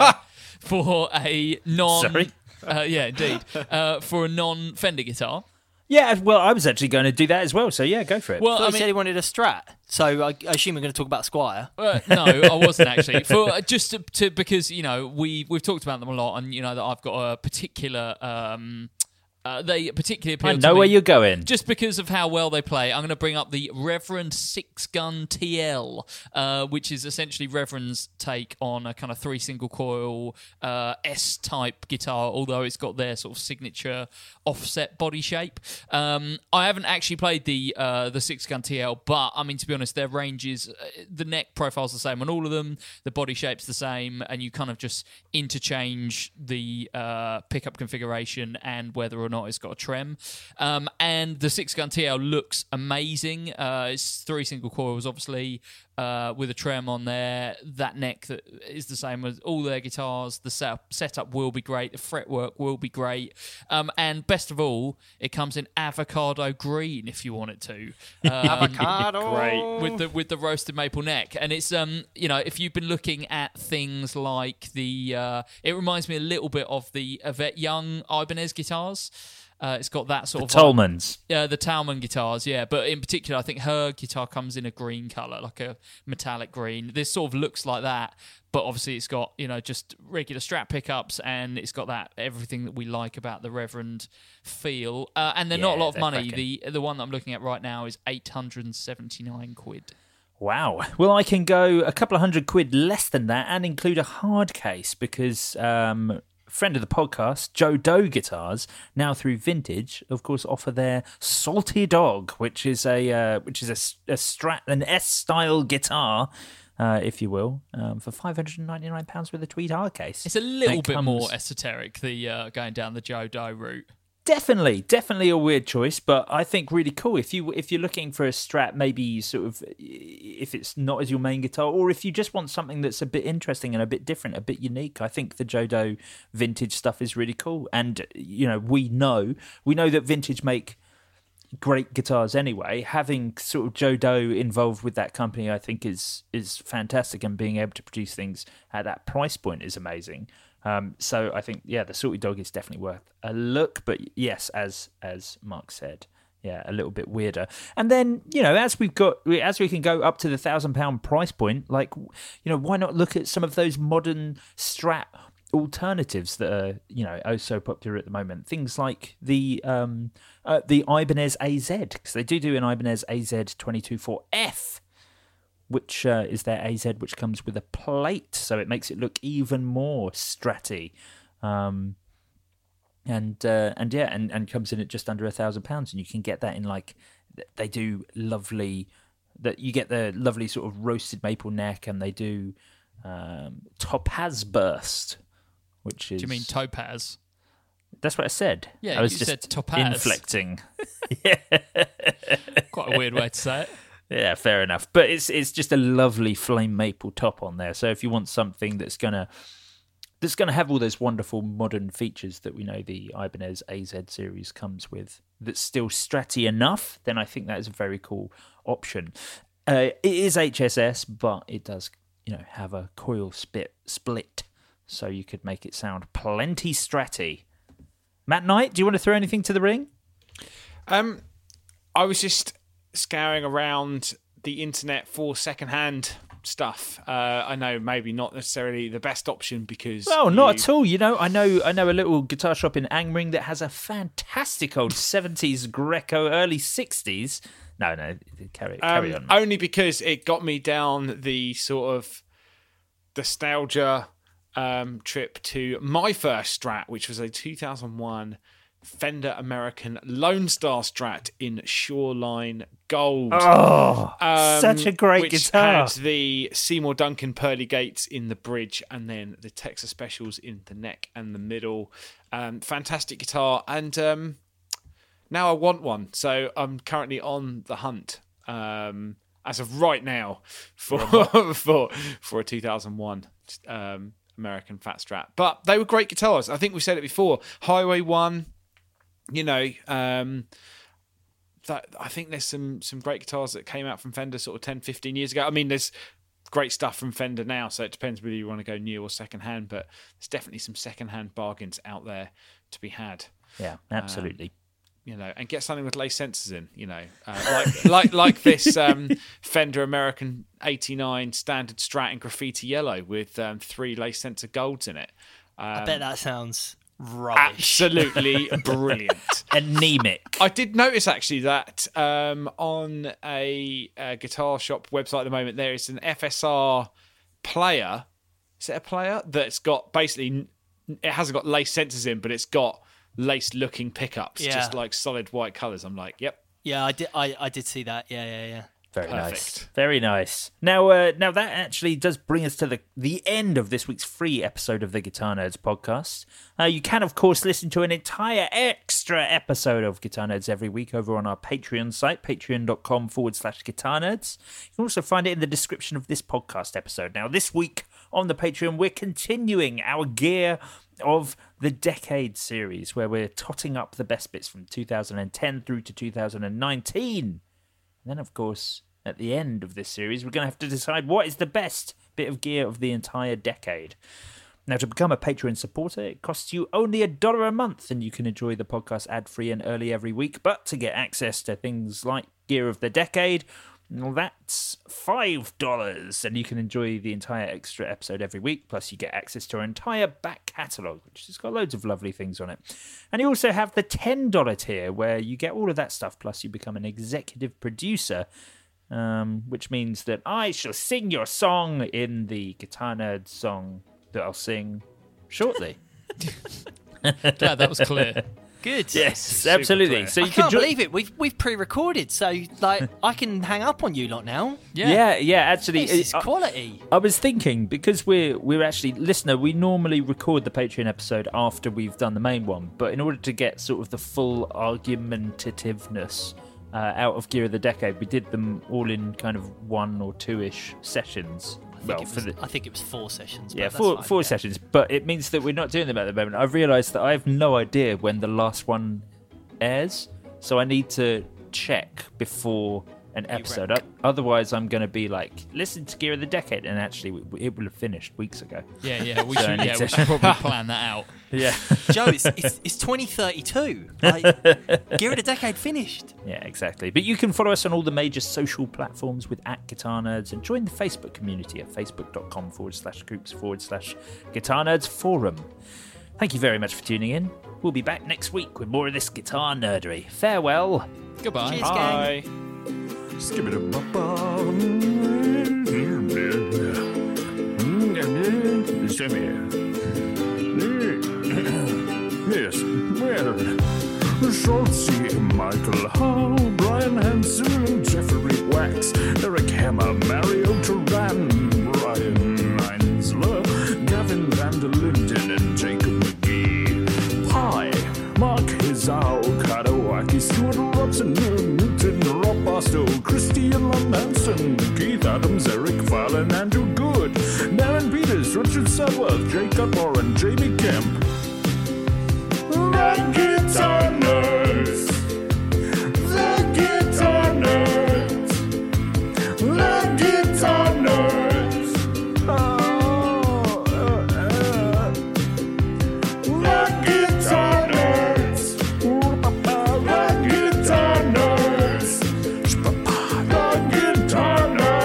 Speaker 6: a non
Speaker 5: sorry
Speaker 6: indeed for a non Fender guitar.
Speaker 5: Yeah, well, I was actually going to do that as well, so yeah, go for it.
Speaker 7: Well, I said he wanted a Strat, so I assume we're going to talk about Squire.
Speaker 6: No, I wasn't actually. Just to because we've talked about them a lot, and that I've got a particular. They particularly appeal to me.
Speaker 5: I know where you're going.
Speaker 6: Just because of how well they play, I'm going to bring up the Reverend 6-Gun TL, which is essentially Reverend's take on a kind of 3 single coil S-type guitar, although it's got their sort of signature offset body shape. I haven't actually played the 6-Gun TL, but I mean, to be honest, their range is the neck profile's the same on all of them, the body shape's the same, and you kind of just interchange the pickup configuration and whether or not it's got a trem. And the 6-Gun TL looks amazing. It's 3 single coils, obviously. with a trem on there, that neck that is the same as all their guitars. The setup will be great. The fretwork will be great. And best of all, it comes in avocado green if you want it to.
Speaker 7: Avocado!
Speaker 8: Great.
Speaker 6: With the roasted maple neck. And it's, if you've been looking at things like it reminds me a little bit of the Yvette Young Ibanez guitars. It's got that sort of
Speaker 5: Tolmans.
Speaker 6: Yeah, the Talman guitars, yeah. But in particular, I think her guitar comes in a green colour, like a metallic green. This sort of looks like that, but obviously it's got, just regular Strat pickups, and it's got that everything that we like about the Reverend feel. And they're not a lot of money.
Speaker 5: Cracking.
Speaker 6: The one that I'm looking at right now is £879.
Speaker 5: Wow. Well, I can go a couple of £100 less than that and include a hard case because friend of the podcast, Joe Doe Guitars, now through Vintage, of course, offer their Salty Dog, which is a Strat, an S-style guitar, if you will, for £599 with a tweed hard case.
Speaker 6: It's a little bit more esoteric, the going down the Joe Doe route.
Speaker 5: Definitely a weird choice, but I think really cool. If you're looking for a Strat, maybe sort of if it's not as your main guitar, or if you just want something that's a bit interesting and a bit different, a bit unique, I think the Joe Doe Vintage stuff is really cool. And we know that Vintage make great guitars anyway. Having sort of Joe Doe involved with that company, I think is fantastic, and being able to produce things at that price point is amazing. So I think, the Salty Dog is definitely worth a look. But yes, as Mark said, a little bit weirder. And then, as we can go up to the £1,000 price point, like, why not look at some of those modern Strat alternatives that are, oh so popular at the moment? Things like the Ibanez AZ, because they do an Ibanez AZ 224F. Which is their AZ, which comes with a plate, so it makes it look even more stratty, and comes in at just under £1,000, and you can get that in they do lovely that you get the lovely sort of roasted maple neck, and they do Topaz Burst, which is.
Speaker 6: Do you mean topaz?
Speaker 5: That's what I said.
Speaker 6: Yeah,
Speaker 5: I was
Speaker 6: you
Speaker 5: just
Speaker 6: said topaz.
Speaker 5: inflecting.
Speaker 6: Quite a weird way to say it.
Speaker 5: Yeah, fair enough. But it's just a lovely flame maple top on there. So if you want something that's gonna have all those wonderful modern features that we know the Ibanez AZ series comes with, that's still stratty enough, then I think that is a very cool option. It is HSS, but it does have a coil split, so you could make it sound plenty stratty. Matt Knight, do you want to throw anything to the ring?
Speaker 8: I was just scouring around the internet for secondhand stuff. I know maybe not necessarily the best option because
Speaker 5: not at all. I know a little guitar shop in Angmering that has a fantastic old 70s Greco, early 60s. No, carry on.
Speaker 8: Only because it got me down the sort of nostalgia trip to my first Strat, which was a 2001 Fender American Lone Star Strat in Shoreline Gold.
Speaker 5: Such a great guitar.
Speaker 8: Which had the Seymour Duncan pearly gates in the bridge, and then the Texas Specials in the neck and the middle. Fantastic guitar, and now I want one, so I'm currently on the hunt. As of right now, for a 2001 American Fat Strat. But they were great guitars. I think we've said it before. Highway 1. That I think there's some great guitars that came out from Fender sort of 10, 15 years ago. I mean, there's great stuff from Fender now, so it depends whether you want to go new or secondhand, but there's definitely some secondhand bargains out there to be had.
Speaker 5: Yeah, absolutely.
Speaker 8: And get something with lace sensors in, like this Fender American 89 standard Strat in graffiti yellow with 3 lace sensor golds in it.
Speaker 7: I bet that sounds rubbish.
Speaker 8: Absolutely brilliant.
Speaker 5: Anemic.
Speaker 8: I did notice actually that on a guitar shop website at the moment there is an FSR player. Is it a player that's got basically, it hasn't got lace sensors in, but it's got lace looking pickups, just like solid white colours. I'm like, yep.
Speaker 7: Yeah, I did see that. Yeah.
Speaker 5: Very
Speaker 8: Perfect.
Speaker 5: nice. Very nice. Now that actually does bring us to the end of this week's free episode of the Guitar Nerds podcast. You can, of course, listen to an entire extra episode of Guitar Nerds every week over on our Patreon site, patreon.com/Guitar Nerds. You can also find it in the description of this podcast episode. Now, this week on the Patreon, we're continuing our Gear of the Decade series, where we're totting up the best bits from 2010 through to 2019. And then, of course, at the end of this series, we're going to have to decide what is the best bit of gear of the entire decade. Now, to become a Patreon supporter, it costs you only $1 a month, and you can enjoy the podcast ad-free and early every week. But to get access to things like Gear of the Decade, well, that's $5, and you can enjoy the entire extra episode every week. Plus, you get access to our entire back catalogue, which has got loads of lovely things on it. And you also have the $10 tier, where you get all of that stuff, plus you become an executive producer, which means that I shall sing your song in the Guitar Nerd song that I'll sing shortly.
Speaker 6: Yeah, that was clear.
Speaker 7: Good.
Speaker 5: Yes, absolutely. So you
Speaker 7: I can't
Speaker 5: can
Speaker 7: believe it. We've pre-recorded, so like I can hang up on you lot now.
Speaker 5: Yeah. Actually,
Speaker 7: This is quality.
Speaker 5: I was thinking, because we're actually, listener, we normally record the Patreon episode after we've done the main one, but in order to get sort of the full argumentativeness out of Gear of the Decade, we did them all in kind of 1 or 2-ish sessions.
Speaker 7: I think it was 4 sessions. But
Speaker 5: Yeah,
Speaker 7: that's
Speaker 5: four
Speaker 7: fine.
Speaker 5: sessions, but it means that we're not doing them at the moment. I've realised that I have no idea when the last one airs, so I need to check before an episode up. Otherwise, I'm going to be like, listen to Gear of the Decade, and actually, it will have finished weeks ago.
Speaker 6: Yeah, we should probably plan that out.
Speaker 5: Yeah,
Speaker 7: Joe, it's 2032. Like, Gear of the Decade finished.
Speaker 5: yeah, exactly. But you can follow us on all the major social platforms with @GuitarNerds and join the Facebook community at facebook.com/groups/Guitar Nerds Forum. Thank you very much for tuning in. We'll be back next week with more of this guitar nerdery. Farewell.
Speaker 6: Goodbye.
Speaker 7: Cheers, gang.
Speaker 8: Bye.
Speaker 10: Yes, well, Schultze, Michael Hall, Brian Hansen, Jeffrey Wax, Eric Hammer, Mario Turan, Brian Einsler, Gavin Van der Linden, and Jacob McGee. Hi, Mark Hizao, Kadawaki, Stuart Robson, Newton, Rob Barstow, Christian Hansen, Keith Adams, Eric Fallon, Andrew Good, Darren Peters, Richard Sudworth, Jake Cutmore, and Jamie Kemp. The Guitar Nerds. The Guitar Nerds. The Guitar Nerds. The Guitar Nerds. The Guitar Nerds. The Guitar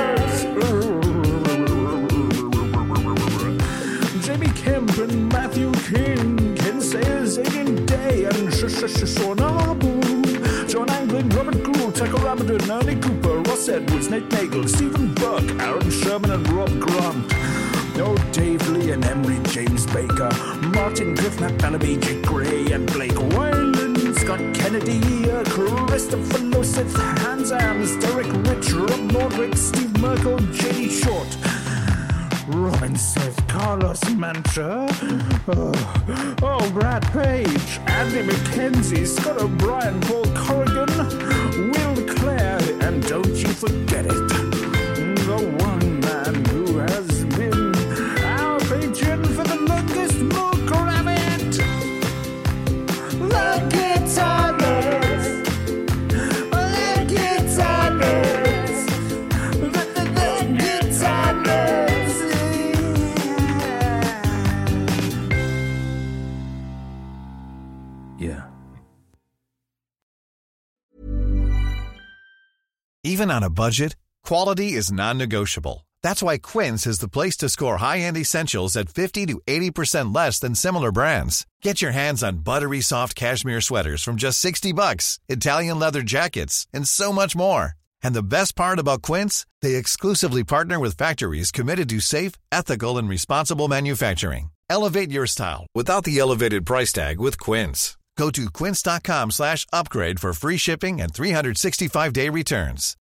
Speaker 10: Nerds. Jamie Kemp and Matthew King. Zayden Day and Shonabu, John Anglin, Robert Gould, Tucker Ramadan, Ernie Cooper, Ross Edwards, Nate Nagel, Stephen Burke, Aaron Sherman, and Rob Grant. Oh, Dave Lee and Emery James Baker, Martin Griffin, Bellamy, Jake Gray, and Blake Wyland, Scott Kennedy, Christopher Loseth, Hans Ams, Derek Rich, Rob Nordwick, Steve Merkel, J.D. Short, Robin Smith, Carlos Mantra, Brad Page, Andy McKenzie, Scott O'Brien, Paul Corrigan, Will Clare, and don't you forget it, the one man who has been our patron for the longest Mook Rabbit, the Guitar Nerds, the Guitar Nerds, the Guitar Nerds. Yeah.
Speaker 13: Even on a budget, quality is non-negotiable. That's why Quince is the place to score high-end essentials at 50 to 80% less than similar brands. Get your hands on buttery soft cashmere sweaters from just $60, Italian leather jackets, and so much more. And the best part about Quince, they exclusively partner with factories committed to safe, ethical, and responsible manufacturing. Elevate your style without the elevated price tag with Quince. Go to quince.com/upgrade for free shipping and 365-day returns.